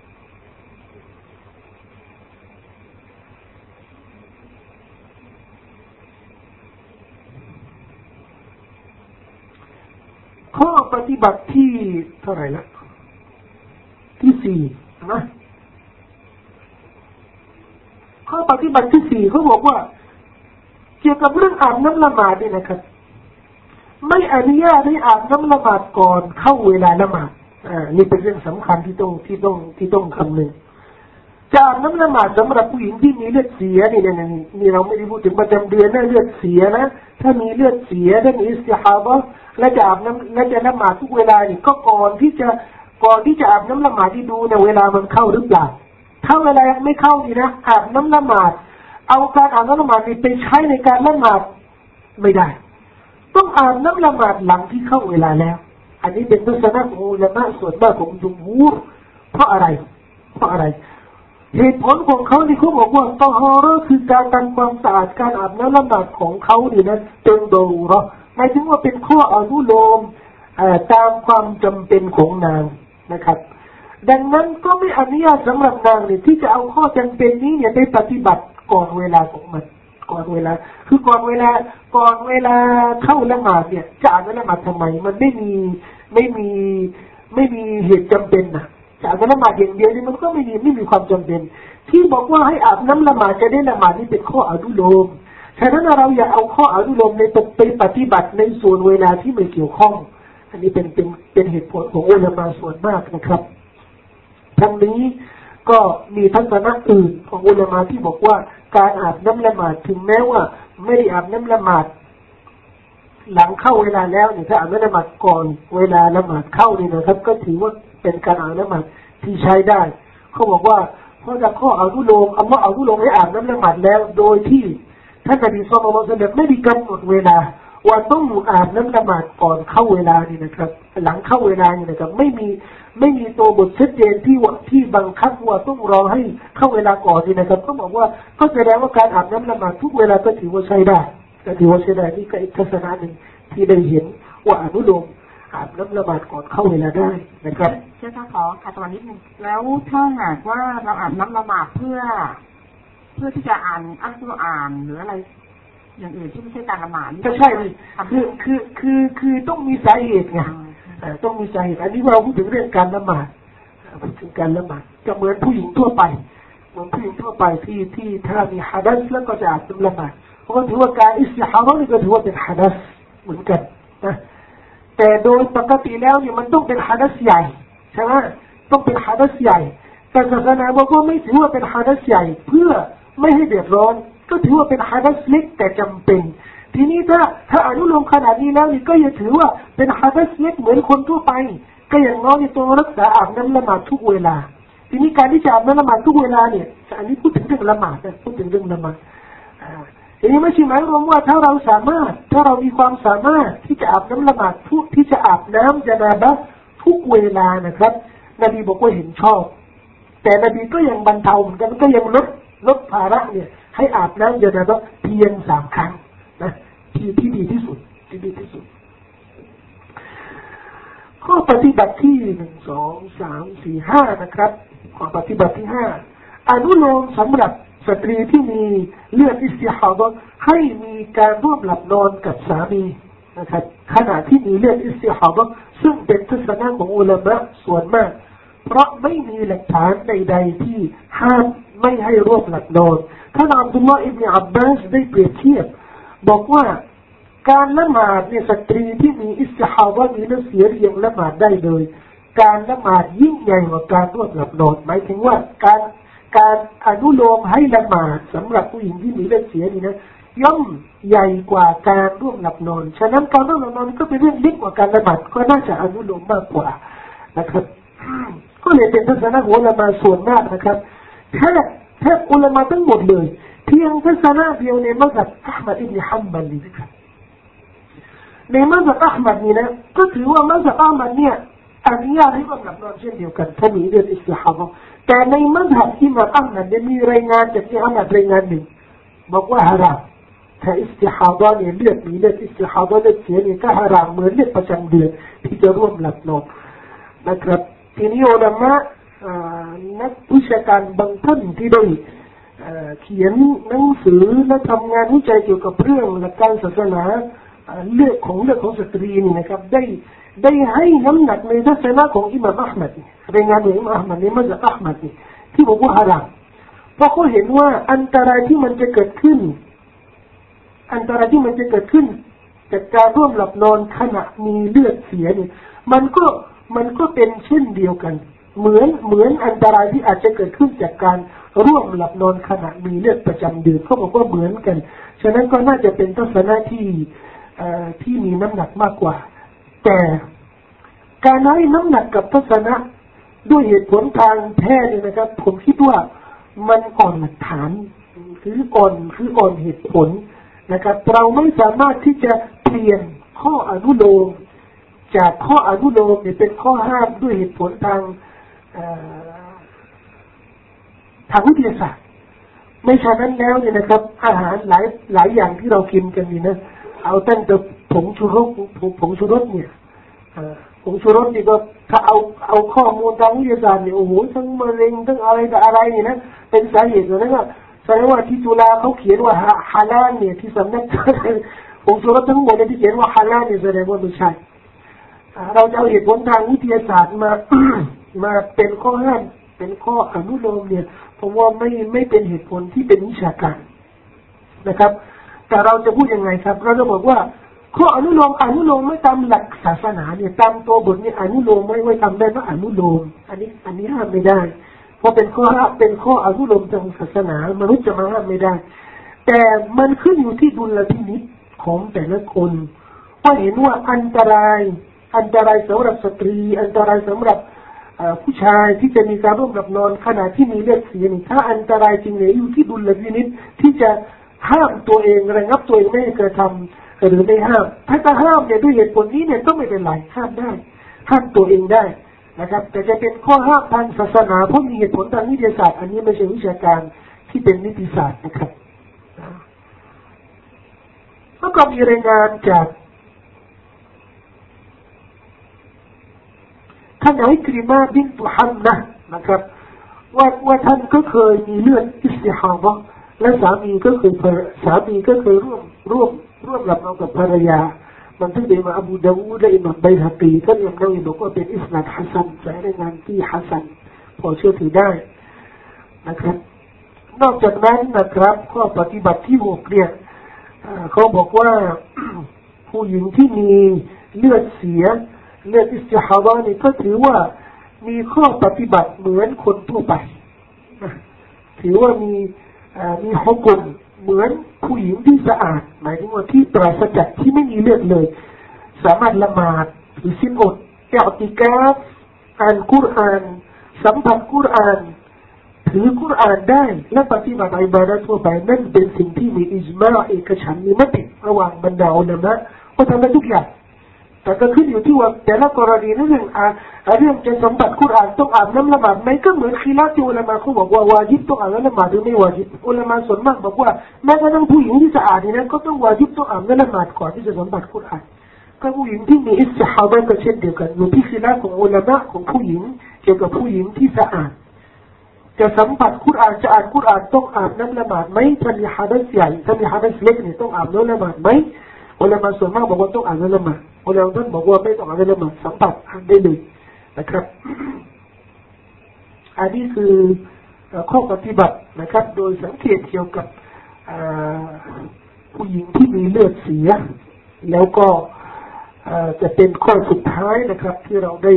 ข้อปฏิบัติที่เท่าไหร่ละที่สี่นะข้อปฏิบัติที่สี่เขาบอกว่าเกี่ยวกับเรื่องอาบน้ำละหมาดนี่นะครับไม่อนุญาตให้อาบน้ำละหมาดก่อนเข้าเวลาละหมาดอ่านี่เป็นเรื่องสำคัญที่ต้องที่ต้องที่ต้องคำนึงจะอาบน้ำละหมาดสำหรับผู้หญิงที่มีเลือดเสียนี่นี่นี่เราไม่ได้พูดถึงประจำเดือนนะเลือดเสียนะถ้ามีเลือดเสียถ้ามีอิสติฮาบะและจะอาบน้ำและจะละหมาดทุกเวลานี่ก็ก่อนที่จะก่อนที่จะอาบน้ำละหมาดที่ดูในเวลามันเข้าหรือเปล่าถ้าเวลาไม่เข้านี่นะอาบน้ำละหมาดเอาการอาบน้ำละหมาดนี่ไปใช้ในการละหมาดไม่ได้ต้องอาบน้ำละหมาดหลังที่เข้าเวลาแล้วอันนี้เป็นทัศนะของอุลามะส่วนมากของจุมฮูรเพราะอะไรเพราะอะไรเหตุผลของเขาที่เขาบอกว่าตอฮาระคือการทำความสะอาดการอาบน้ำละหมาดของเขานี่นะเป็นโดเราะหมายถึงว่าเป็นข้ออนุโลมตามความจำเป็นของนางนะครับดังนั้นก็ไม่อนุญาตสำหรับนางเนี่ยที่จะเอาข้อจำเป็นนี้เนี่ยไปปฏิบัติก่อนเวลาของมันก่อนเวลาคือก่อนเวลาก่อนเวลาเข้าละหมาดเนี่ยจะอาบน้ำละหมาดทำไมมันไม่มีไม่มีไม่มีเหตุจำเป็นนะจะอาบน้ำละหมาดอย่างเดียวนี่มันก็ไม่มีไม่มีความจำเป็นที่บอกว่าให้อาบน้ำละหมาดจะได้ละหมาดนี่เป็นข้ออนุโลมฉะนั้นเราอย่าเอาข้ออนุโลมในตกไปปฏิบัติในส่วนเวลาที่ไม่เกี่ยวข้องอันนี้เป็นเป็นเป็นเหตุผลของอุลามะส่วนมากนะครับทั้งนี้ก็มีทัศนะอื่นของอุลามะที่บอกว่าการอาบน้ำละหมาดถึงแม้ว่าไม่ได้อาบน้ำละหมาดหลังเข้าเวลาแล้วเนี่ยถ้าอาบน้ำละหมาดก่อนเวลาละหมาดเข้านี่นะครับก็ถือว่าเป็นการอาบน้ำละหมาดที่ใช้ได้เขาบอกว่าเพราะจากข้ออนุโลมอัลลอฮ์อนุโลมให้อาบน้ำละหมาดแล้วโดยที่ท่านนบีศ็อลลัลลอฮุอะลัยฮิวะซัลลัมไม่ได้กำหนดเวลาว่าต้องอาบน้ำละหมาดก่อนเข้าเวลานี่นะครับหลังเข้าเวลานี่นะครับไม่มีไม่มีตัวบทชัดเจนที่ว่าที่บังคับว่าต้องรอให้เข้าเวลาก่อนนี่นะครับก็บอกว่าก็แสดงว่าการอาบน้ำละหมาดทุกเวลาก็ถือว่าใช้ได้ก็ถือว่าใช้ได้นี่ก็อีกทัศนะหนึ่งที่ได้เห็นว่าอนุโลมอาบน้ำละหมาดก่อนเข้าเวลาได้นะครับเจ้าค่ะขอขัดตัวนิดนึงแล้วถ้าหากว่าเราอาบน้ำละหมาดเพื่อเพื่อที่จะอ่านอัลกุรอานหรืออะไรอย่างอื่นที่ไม่ใช่การละหมาดก็ใช่คือคือคือคือต้องมีสาเหตุไงต้องมีสาเหตุอันนี้เราพูดถึงเรื่องการละหมาดพูดถึงการละหมาดก็เหมือนผู้หญิงทั่วไปเหมือนผู้หญิงทั่วไปที่ที่ถ้ามีฮะดัษแล้วก็จะอาบน้ำละหมาดเพราะว่าถือว่าการอิสติฮาระนี่ก็ถือว่าเป็นฮะดัษเหมือนกันนะแต่โดยปกติแล้วเนี่ยมันต้องเป็นฮะดัษใหญ่ใช่ไหมต้องเป็นฮะดัษใหญ่แต่ศาสนาบอกว่าไม่ถือว่าเป็นฮะดัษใหญ่เพื่อไม่ให้เดือดร้อนก็ถือว่าเป็นฮะดัษเล็กแต่จำเป็นทีนี้ถ้าถ้าอนุโลมขนาดนี้แล้วนี่ก็อย่าถือว่าเป็นฮะดัษเล็กเหมือนคนทั่วไปก็อย่างน้อยในตัวรักษาอาบน้ำละหมาดทุกเวลาทีนี้การที่จะอาบน้ำละหมาดทุกเวลาเนี่ยอันนี้พูดถึงเรื่องละหมาดนะพูดถึงเรื่องละหมาดทีนี้ไม่ใช่หมายรวมว่าถ้าเราสามารถถ้าเรามีความสามารถที่จะอาบน้ำละหมาดทุกที่จะอาบน้ำญะนาบะห์ทุกเวลานะครับนบีบอกว่าเห็นชอบแต่นบีก็ยังบรรเทาเหมือนกันก็ยังลดลดภาระเนี่ยให้อาบน้ำญะนาบะห์เพียงสามครั้งนะที่ที่ดีที่สุดที่ดีที่สุดข้อปฏิบัติที่หนึ่งสองสามสี่ห้านะครับข้อปฏิบัติที่ห้าอนุโลมสำหรับสตรีที่มีเลือดอิสติฮาดะห์ให้มีการร่วมหลับนอนกับสามีนะครับขณะที่มีเลือดอิสติฮาดะห์ซึ่งเป็นทัศนะของอุลามะส่วนมากเพราะไม่มีหลักฐานใดๆที่ห้ามไม่ให้ร่วมหลับนอนท่านอับดุลลอฮ์อิบนุอับบาสได้เปรียบเทียบบอกว่าการละหมาดเนี่ยสตรีที่มีอิสติฮาดะห์มีเลือดเสียยังละหมาดได้เลยการละหมาดยิ่งใหญ่กว่าการร่วมหลับนอนหมายถึงว่าการการอนุโลมให้ละหมาดสำหรับผู้หญิงที่มีเลือดเสียนี่นะย่อมใหญ่กว่าการร่วมหลับนอนฉะนั้นการร่วมหลับนอนก็เป็นเรื่องเล็กกว่าการละหมาดก็น่าจะอนุโลมมากกว่านะครับก็เลยเป็นทัศนะของอุลามะส่วนมากนะครับแค่แค่อุลามะทั้งหมดเลยเพียงทัศนะเดียวในมัซฮับอะห์มัดอิบนุฮัมบัลนี่นะครับในมัซฮับอะห์มัดนี่นะก็ถือว่ามัซฮับอะห์มัดเนี่ยอนุญาตให้ร่วมหลับนอนเช่นเดียวกันถ้ามีเรื่องอิสติฮาดะห์แต่ในมัซฮับอิหม่ามอะห์มัดเนี่ยมีรายงานจากอิหม่ามอะห์มัดรายงานหนึ่งบอกว่าฮารามถ้าอิสติฮาดะห์เนี่ยเลือดมีเลือดอิสติฮาดะห์เลือดเสียเนี่ยก็ฮารามเหมือนเลือดประจำเดือนที่จะร่วมหลับนอนนะครับทีนี้อุลามะนักวิชาการบางท่านที่ได้เขียนหนังสือและทำงานวิจัยเกี่ยวกับเรื่องหลักการศาสนาเรื่องของเรื่องของสตรีนี่นะครับได้ได้ให้น้ำหนักในทัศนะของอิหม่ามอะห์มัดรายงานของอิหม่ามอะห์มัดในมัซฮับอะห์มัดนี่ที่บอกว่าฮารามเพราะเขาเห็นว่าอันตรายที่มันจะเกิดขึ้นอันตรายที่มันจะเกิดขึ้นจากการร่วมหลับนอนขณะมีเลือดเสียนี่มันก็มันก็เป็นเช่นเดียวกันเหมือนเหมือนอันตรายที่อาจจะเกิดขึ้นจากการร่วมหลับนอนขณะมีเลือดประจำเดือนเขาบอกว่าเหมือนกันฉะนั้นก็น่าจะเป็นทัศนะที่ที่มีน้ำหนักมากกว่าแต่การให้น้ำหนักกับทัศนะด้วยเหตุผลทางแพทย์เนี่ยนะครับผมคิดว่ามันอ่อนหลักฐานคืออ่อนคืออ่อนเหตุผลนะครับเราไม่สามารถที่จะเปลี่ยนข้ออนุโลมจากข้ออนุโลมเนี่ยเป็นข้อห้ามด้วยเหตุผลทางทางวิทยาศาสตร์ไม่ฉะนั้นแล้วเนี่ยนะครับอาหารหลายหลายอย่างที่เรากินกันนี่นะเอาตั้งแต่ผงชูรสผงชูรสเนี่ยผงชูรสนี่ก็ถ้าเอาเอาข้อมูลทางวิทยาศาสตร์เนี่ยโอ้โหทั้งมะเร็งทั้งอะไรแต่อะไรนี่นะเป็นสาเหตุเลยนะแสดงว่าที่จุฬาเขาเขียนว่าฮาลาลเนี่ยที่สำนักผงชูรสทั้งหมดที่เขียนว่าฮาลาลเนี่ยแสดงว่าไม่ใช่เราจะเอาเหตุผลทางวิทยาศาสตร์มา มาเป็นข้อห้ามเป็นข้ออนุโลมเนี่ยผมว่าไม่ไม่เป็นเหตุผลที่เป็นวิชาการนะครับแต่เราจะพูดยังไงครับเราจะบอกว่าข้ออนุโลมอนุโลมไม่ตามหลักศาสนาเนี่ยตามตัวบทเนี่ยอนุโลมไม่ไว้ทำได้ว่าอนุโลมอันนี้อันนี้ห้ามไม่ได้เพราะเป็นข้อห้ามเป็นข้ออนุโลมทางศาสนามนุษย์จะมาห้ามไม่ได้แต่มันขึ้นอยู่ที่ดุลพินิจของแต่ละคนว่าเห็นว่าอันตรายอันตรายสำหรับสตรีอันตรายสำหรับผู้ชายที่จะมีการร่วมหลับนอนขณะที่มีเลือดเสียนี่ถ้าอันตรายจริงเนี่ยอยู่ที่ดุลพินิจที่จะห้ามตัวเองระงับตัวเองไม่ให้กระทำหรือไม่ห้ามถ้าจะห้ามเนี่ยด้วยเหตุผลนี้เนี่ยก็ไม่เป็นไรห้ามได้ห้ามตัวเองได้นะครับแต่จะเป็นข้อห้ามทางศาสนาเพราะมีเหตุผลทางวิทยาศาสตร์อันนี้ไม่ใช่วิชาการที่เป็นนิติศาสตร์นะครับแล้วก็มีรายงานจากท่านอิกริมาบินตุฮัมนะนะครับว่าว่าท่านก็เคยมีเลือดอิสติฮาดะห์และสามีก็เคยสามีก็เคยร่วมร่วมร่วมหลับนอนกับภรรยามันถึงได้มาอบูดาวูดและอิหม่ามบัยฮะกีท่านยังเล่าอีกบอกว่าเป็นอิสนาดฮัสซันสายรายงานที่ฮัสซันพอเชื่อถือได้นะครับนอกจากนั้นนะครับข้อปฏิบัติที่หกเนี่ยเขาบอกว่าผู้หญิงที่มีเลือดเสียเลือดอิสติฮาดะห์นี่ก็ถือว่ามีข้อปฏิบัติเหมือนคนทั่วไปถือว่ามีมีฮุกมเหมือนผู้หญิงที่สะอาดหมายถึงว่าที่ปราศจากที่ไม่มีเลือดเลยสามารถละหมาดหรือศีลอดอิอ์ติกาฟอ่านกุรอานสัมผัสกุรอานถือกุรอานได้และปฏิบัติอิบาดะห์ทั่วไปนั่นเป็นสิ่งที่มีอิจมาอ์เอกฉันท์มีมติระหว่างบรรดาอุลามะว่าทำได้ทุกอย่างแต่ก็ขึ้นอยู่ที่ว่าแต่ละกรณีนั่นเองอ่าเรื่องจะสัมผัสกุรอานต้องอาบน้ำละหมาดไหมก็เหมือนคีลาที่อุลามะเขาบอกว่าวาญิบต้องอาบน้ำละหมาดหรือไม่วาญิบอุลามะส่วนมากบอกว่าแม้กระทั่งผู้หญิงที่สะอาดนี่นะก็ต้องวาญิบต้องอาบน้ำละหมาดก่อนที่จะสัมผัสกุรอานก็ผู้หญิงที่มีอิสติฮาดะห์ก็เช่นเดียวกันอยู่ที่คีลาของอุลามะของผู้หญิงเกี่ยวกับผู้หญิงที่สะอาดจะสัมผัสกุรอานจะอ่านกุรอานต้องอาบน้ำละหมาดไหมถ้ามีหะดัษใหญ่ถ้ามีหะดัษเล็กนี่ต้องอาบน้ำละหมาดไหมอุลามะส่วนมากบอกว่าต้องอาบน้ำละหมาดอุลามะท่านบอกว่าไม่ต้องอาบน้ำละหมาดสัมผัสได้เลยนะครับอันนี้คือข้อปฏิบัตินะครับโดยสังเกตเกี่ยวกับผู้หญิงที่มีเลือดเสียแล้วก็จะเป็นข้อสุดท้ายนะครับที่เราได้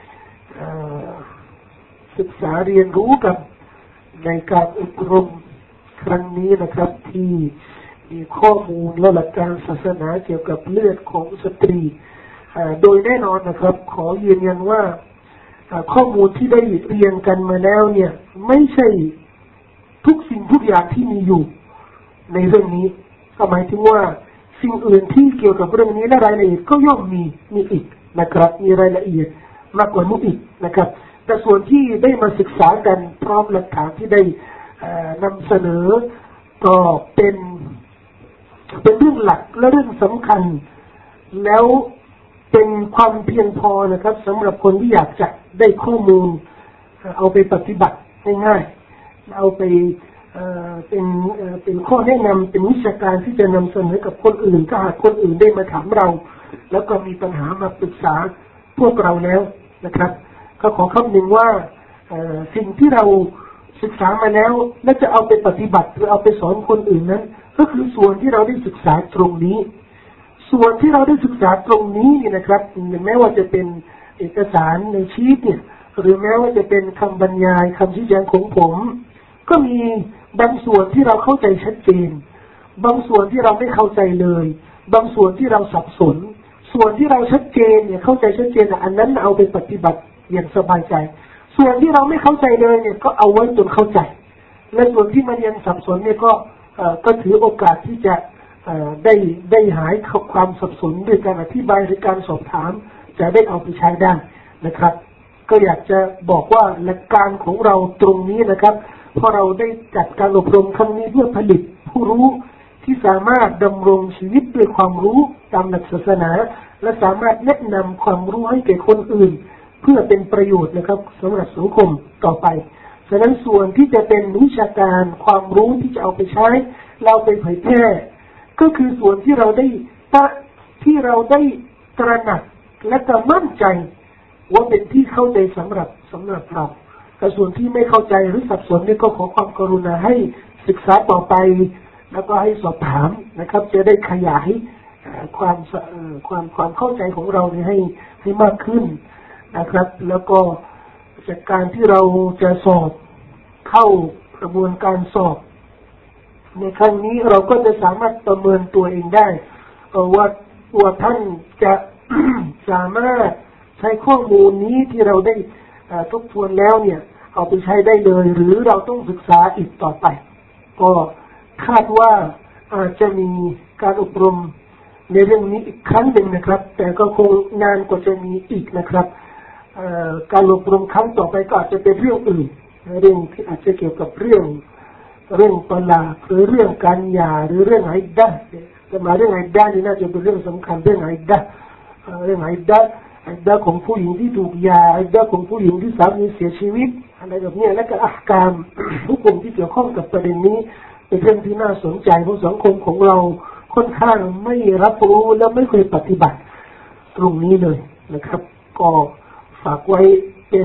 ศึกษาเรียนรู้กันในการอบรมครั้งนี้นะครับที่มีข้อมูลและหลักการศาสนาเกี่ยวกับเลือดของสตรีโดยแน่นอนนะครับขอยืนยันว่าข้อมูลที่ได้เรียนกันมาแล้วเนี่ยไม่ใช่ทุกสิ่งทุกอย่างที่มีอยู่ในเรื่องนี้ก็หมายถึงว่าสิ่งอื่นที่เกี่ยวกับเรื่องนี้และรายละเอียดก็ย่อมมีมีอีกนะครับมีรายละเอียดมากกว่านี้อีกนะครับแต่ส่วนที่ได้มาศึกษากันพร้อมหลักฐานที่ได้นำเสนอก็เป็นเป็นเรื่องหลักและเรื่องสำคัญแล้วเป็นความเพียงพอนะครับสำหรับคนที่อยากจะได้ข้อมูลเอาไปปฏิบัติง่ายๆเอาไปเป็นเป็นข้อแนะนำเป็นวิชาการที่จะนำเสนอกับคนอื่นถ้าหากคนอื่นได้มาถามเราแล้วก็มีปัญหามาปรึกษาพวกเราแล้วนะครับก็ขอคำหนึ่งว่าสิ่งที่เราศึกษามาแล้วและจะเอาไปปฏิบัติหรือเอาไปสอนคนอื่นนั้นก็คือส่วนที่เราได้ศึกษาตรงนี้ส่วนที่เราได้ศึกษาตรงนี้นี่นะครับแม้ว่าจะเป็นเอกสารในชีตเนี่ยหรือแม้ว่าจะเป็นคำบรรยายคำชี้แจงของผมก็มีบางส่วนที่เราเข้าใจชัดเจนบางส่วนที่เราไม่เข้าใจเลยบางส่วนที่เราสับสนส่วนที่เราชัดเจนเนี่ยเข้าใจชัดเจนอันนั้นเอาไปปฏิบัติอย่างสบายใจส่วนที่เราไม่เข้าใจเลยเนี่ยก็เอาไว้จนเข้าใจและส่วนที่มันยังสับสนเนี่ยก็ก็ถือโอกาสที่จะได้ได้หายความสับสนด้วยการอธิบายหรือการสอบถามจะได้เอาไปใช้ได้นะครับก็อยากจะบอกว่าหลักการของเราตรงนี้นะครับเพราะเราได้จัดการอบรมครั้งนี้เพื่อผลิตผู้รู้ที่สามารถดำรงชีวิตด้วยความรู้ตามหลักศาสนาและสามารถแนะนำความรู้ให้แก่คนอื่นเพื่อเป็นประโยชน์นะครับสำหรับสังคมต่อไปฉะนั้นส่วนที่จะเป็นวิชาการความรู้ที่จะเอาไปใช้เราไปเผยแพร่ก็คือส่วนที่เราได้ที่เราได้ตระหนักและก็มั่นใจว่าเป็นที่เข้าใจสำหรับสำหรับเราแต่ส่วนที่ไม่เข้าใจหรือสับสนนี่ก็ขอความกรุณาให้ศึกษาต่อไปแล้วก็ให้สอบถามนะครับจะได้ขยายความความความเข้าใจของเราเนี่ยให้ให้มากขึ้นนะครับแล้วก็จากการที่เราจะสอบเข้ากระบวนการสอบในครั้งนี้เราก็จะสามารถประเมินตัวเองได้ว่าว่าท่านจะ สามารถใช้ข้อมูลนี้ที่เราได้ทบทวนแล้วเนี่ยเอาไปใช้ได้เลยหรือเราต้องศึกษาอีกต่อไปก็คาดว่าอาจจะมีการอบรมในเรื่องนี้อีกครั้งหนึ่งนะครับแต่ก็คงนานกว่าจะมีอีกนะครับการอบรมครั้งต่อไปก็อาจจะเป็นเรื่องอื่นเรื่องที่อาจจะเกี่ยวกับเรื่องเรื่องตลาดหรือเรื่องการหย่าหรือเรื่องไอ้ด้าแต่มาเรื่องไอ้ด้านี่น่าจะเป็นเรื่องสำคัญเรื่องไอ้ด้าเรื่องไอ้ด้าไอ้ด้าของผู้หญิงที่ถูกหย่าไอ้ด้าของผู้หญิงที่สามีเสียชีวิตอะไรแบบนี้และก็อักการทุกกลุ่มที่เกี่ยวข้องกับประเด็นนี้เป็นเรื่องที่น่าสนใจเพราะสังคมของเราค่อนข้างไม่รับรู้และไม่เคยปฏิบัติตรงนี้เลยนะครับก็ฝากไว้เป็น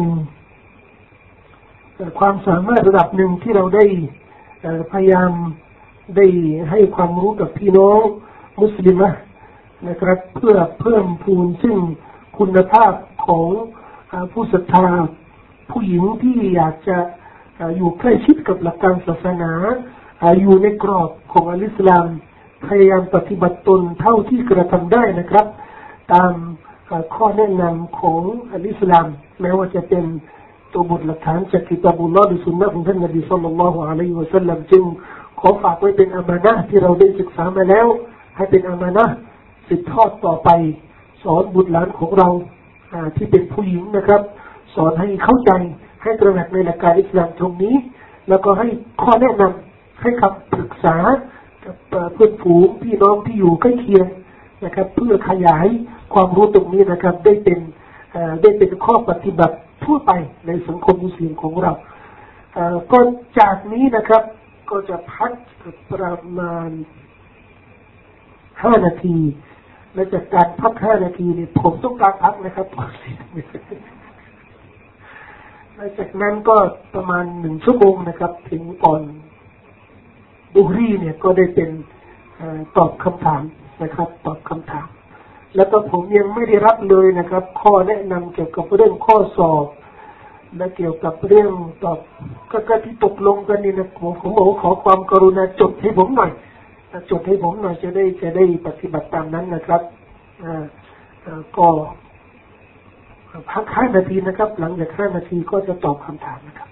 ความสามารถระดับหนึ่งที่เราได้พยายามได้ให้ความรู้กับพี่น้องมุสลิมนะครับเพื่อเพิ่มพูนซึ่งคุณภาพของผู้ศรัทธาผู้หญิงที่อยากจะอยู่ใกล้ชิดกับหลักการศาสนาอยู่ในกรอบของอัลอิสลามพยายามปฏิบัติตนเท่าที่กระทำได้นะครับตามข้อแนะนำของอัลอิสลามแม้ว่าจะเป็นตัวบทหลักฐานจากกิตาบุลลอฮ์หรือสุนนะของท่านนบีศ็อลลัลลอฮุอะลัยฮิวะซัลลัมจึงขอฝากไว้เป็นอามานะห์ที่เราได้ศึกษามาแล้วให้เป็นอามานะห์สืบทอดต่อไปสอนบุตรหลานของเราที่เป็นผู้หญิงนะครับสอนให้เข้าใจให้ตระหนักในหลักการอิสลามตรงนี้แล้วก็ให้ข้อแนะนำให้คำปรึกษากับเพื่อนฝูงพี่น้องที่อยู่ใกล้เคียงนะครับเพื่อขยายความรู้ตรงนี้นะครับได้เป็นได้เป็นข้อปฏิบัติทั่วไปในสังคมมุสลิมของเราก็จากนี้นะครับก็จะพักประมาณห้านาทีและจากการพักห้านาทีนี่ผมต้องการพักนะครับหลังจากนั้นก็ประมาณหนึ่งชั่วโมงนะครับถึงก่อนบุรีเนี่ยก็ได้เป็นตอบคำถามนะครับตอบคำถามแล้วก็ผมยังไม่ได้รับเลยนะครับข้อแนะนำเกี่ยวกับเรื่องข้อสอบและเกี่ยวกับเรื่องตอบก็ที่ตกลงกันนี่นะผมผมบอกว่าขอความกรุณาจดให้ผมหน่อยจดให้ผมหน่อยจะได้จะได้ปฏิบัติตามนั้นนะครับอ่าก็พักห้านาทีนะครับหลังจากห้านาทีก็จะตอบคำถามนะครับ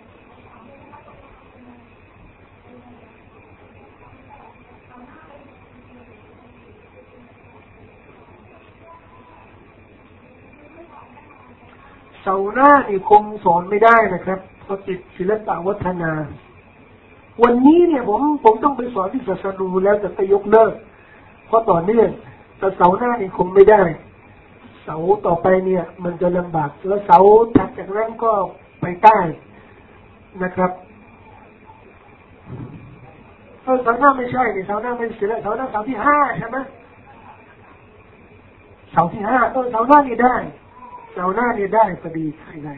เสาหน้านี่คงสอนไม่ได้นะครับเพราะติดศิลปะวัฒนาวันนี้เนี่ยผมผมต้องไปสอนที่ศาสนูแล้วแต่ไปยกเลิกเพราะต่อเนื่องแต่เสาหน้านี่คงไม่ได้เสาต่อไปเนี่ยมันจะลำบากแล้วเสาถัดจากนั้นก็ไปใต้นะครับเออเสาหน้าไม่ใช่เนี่ยเสาหน้าไม่ใช่เสาหน้าเสาที่ห้าใช่ไหมเสาที่ห้าเออเสาหน้านี่ได้เสาหน้านี่ได้พอดีใช่ได้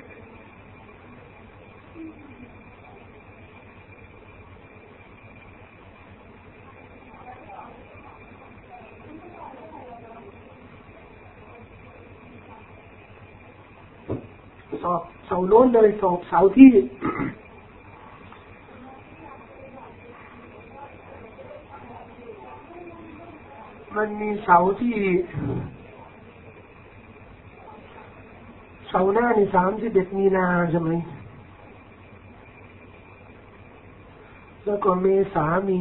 สอบเสาโน้นเลยสอบเสาที่มันมีเสาที่เสาหน้าในสามสิบเอ็ดมีนาใช่ไหมแล้วก็เมษามี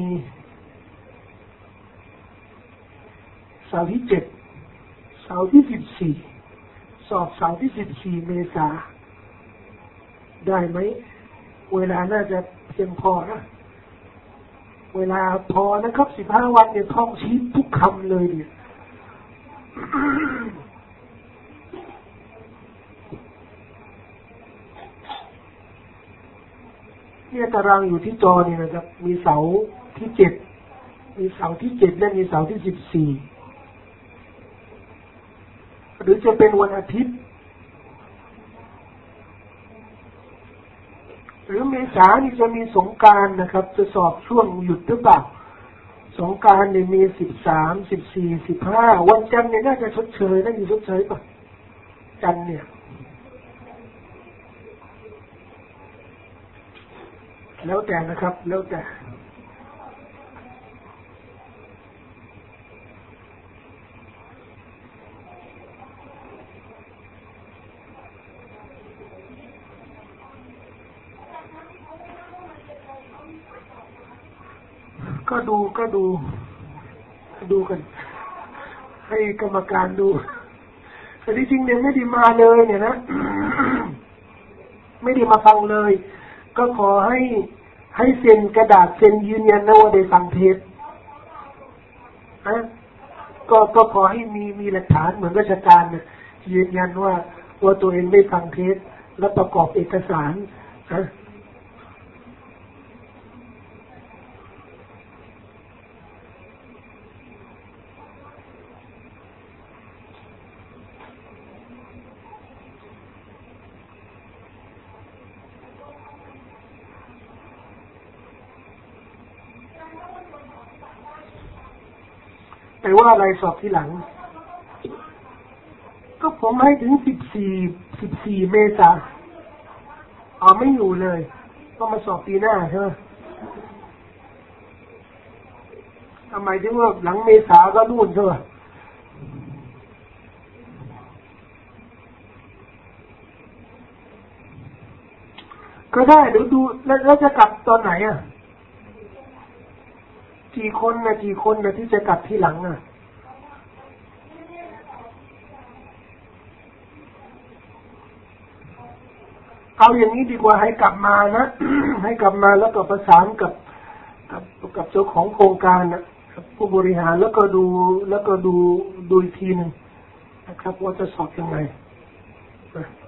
เสาที่เจ็ดเสาที่สิบสี่สอบเสาที่สิบสี่เมษาได้ไหมเวลาน่าจะเพียงพอนะเวลาพอนะครับสิบห้าวันเนี่ยท่องชี้ทุกคำเลยเนี่ยเนี่ยตารางอยู่ที่จอนี่นะครับมีเสาที่เจ็ดมีเสาที่เจ็ดและมีเสาที่สิบสี่หรือจะเป็นวันอาทิตย์หรือเมษานี่จะมีสงกรานต์นะครับจะสอบช่วงหยุดหรือเปล่าสงกรานต์เนี่ยมีสิบสามสิบสี่สิบห้าวันจันทร์เนี่ยน่าจะชดเชยน่าจะชดเชยป่ะจันทร์เนี่ยแล้วแต่นะครับแล้วแต่ก็ดูก็ดูดูกันให้กรรมการดูแต่ที่จริงเนี่ยไม่ได้มาเลยเนี่ยนะ ไม่ได้มาฟังเลยก็ขอให้ให้เซ็นกระดาษเซ็นยืนยันนะว่าได้ฟังเทศนะก็ก็ขอให้มีมีหลักฐานเหมือนราชการนะยืนยันว่าว่าตัวเองได้ฟังเทศและประกอบเอกสารนะแต่ว่าอะไรสอบที่หลังก็ผมให้ถึงสิบสี่สิบสี่เมษาอ๋อไม่อยู่เลยต้องมาสอบปีหน้าใช่ไหมทำไมถึงว่าหลังเมษาก็นู่นใช่ไหมก็ได้เดี๋ยวดูแล้วจะกลับตอนไหนอ่ะกี่คนนะกี่คนนะที่จะกลับที่หลังอ่ะเอาอย่างนี้ดีกว่าให้กลับมานะ ให้กลับมาแล้วก็ประสานกับกับกับเจ้าของโครงการนะผู้บริหารแล้วก็ดูแล้วก็ดูดูอีกทีหนึ่งนะครับว่าจะสอบยังไง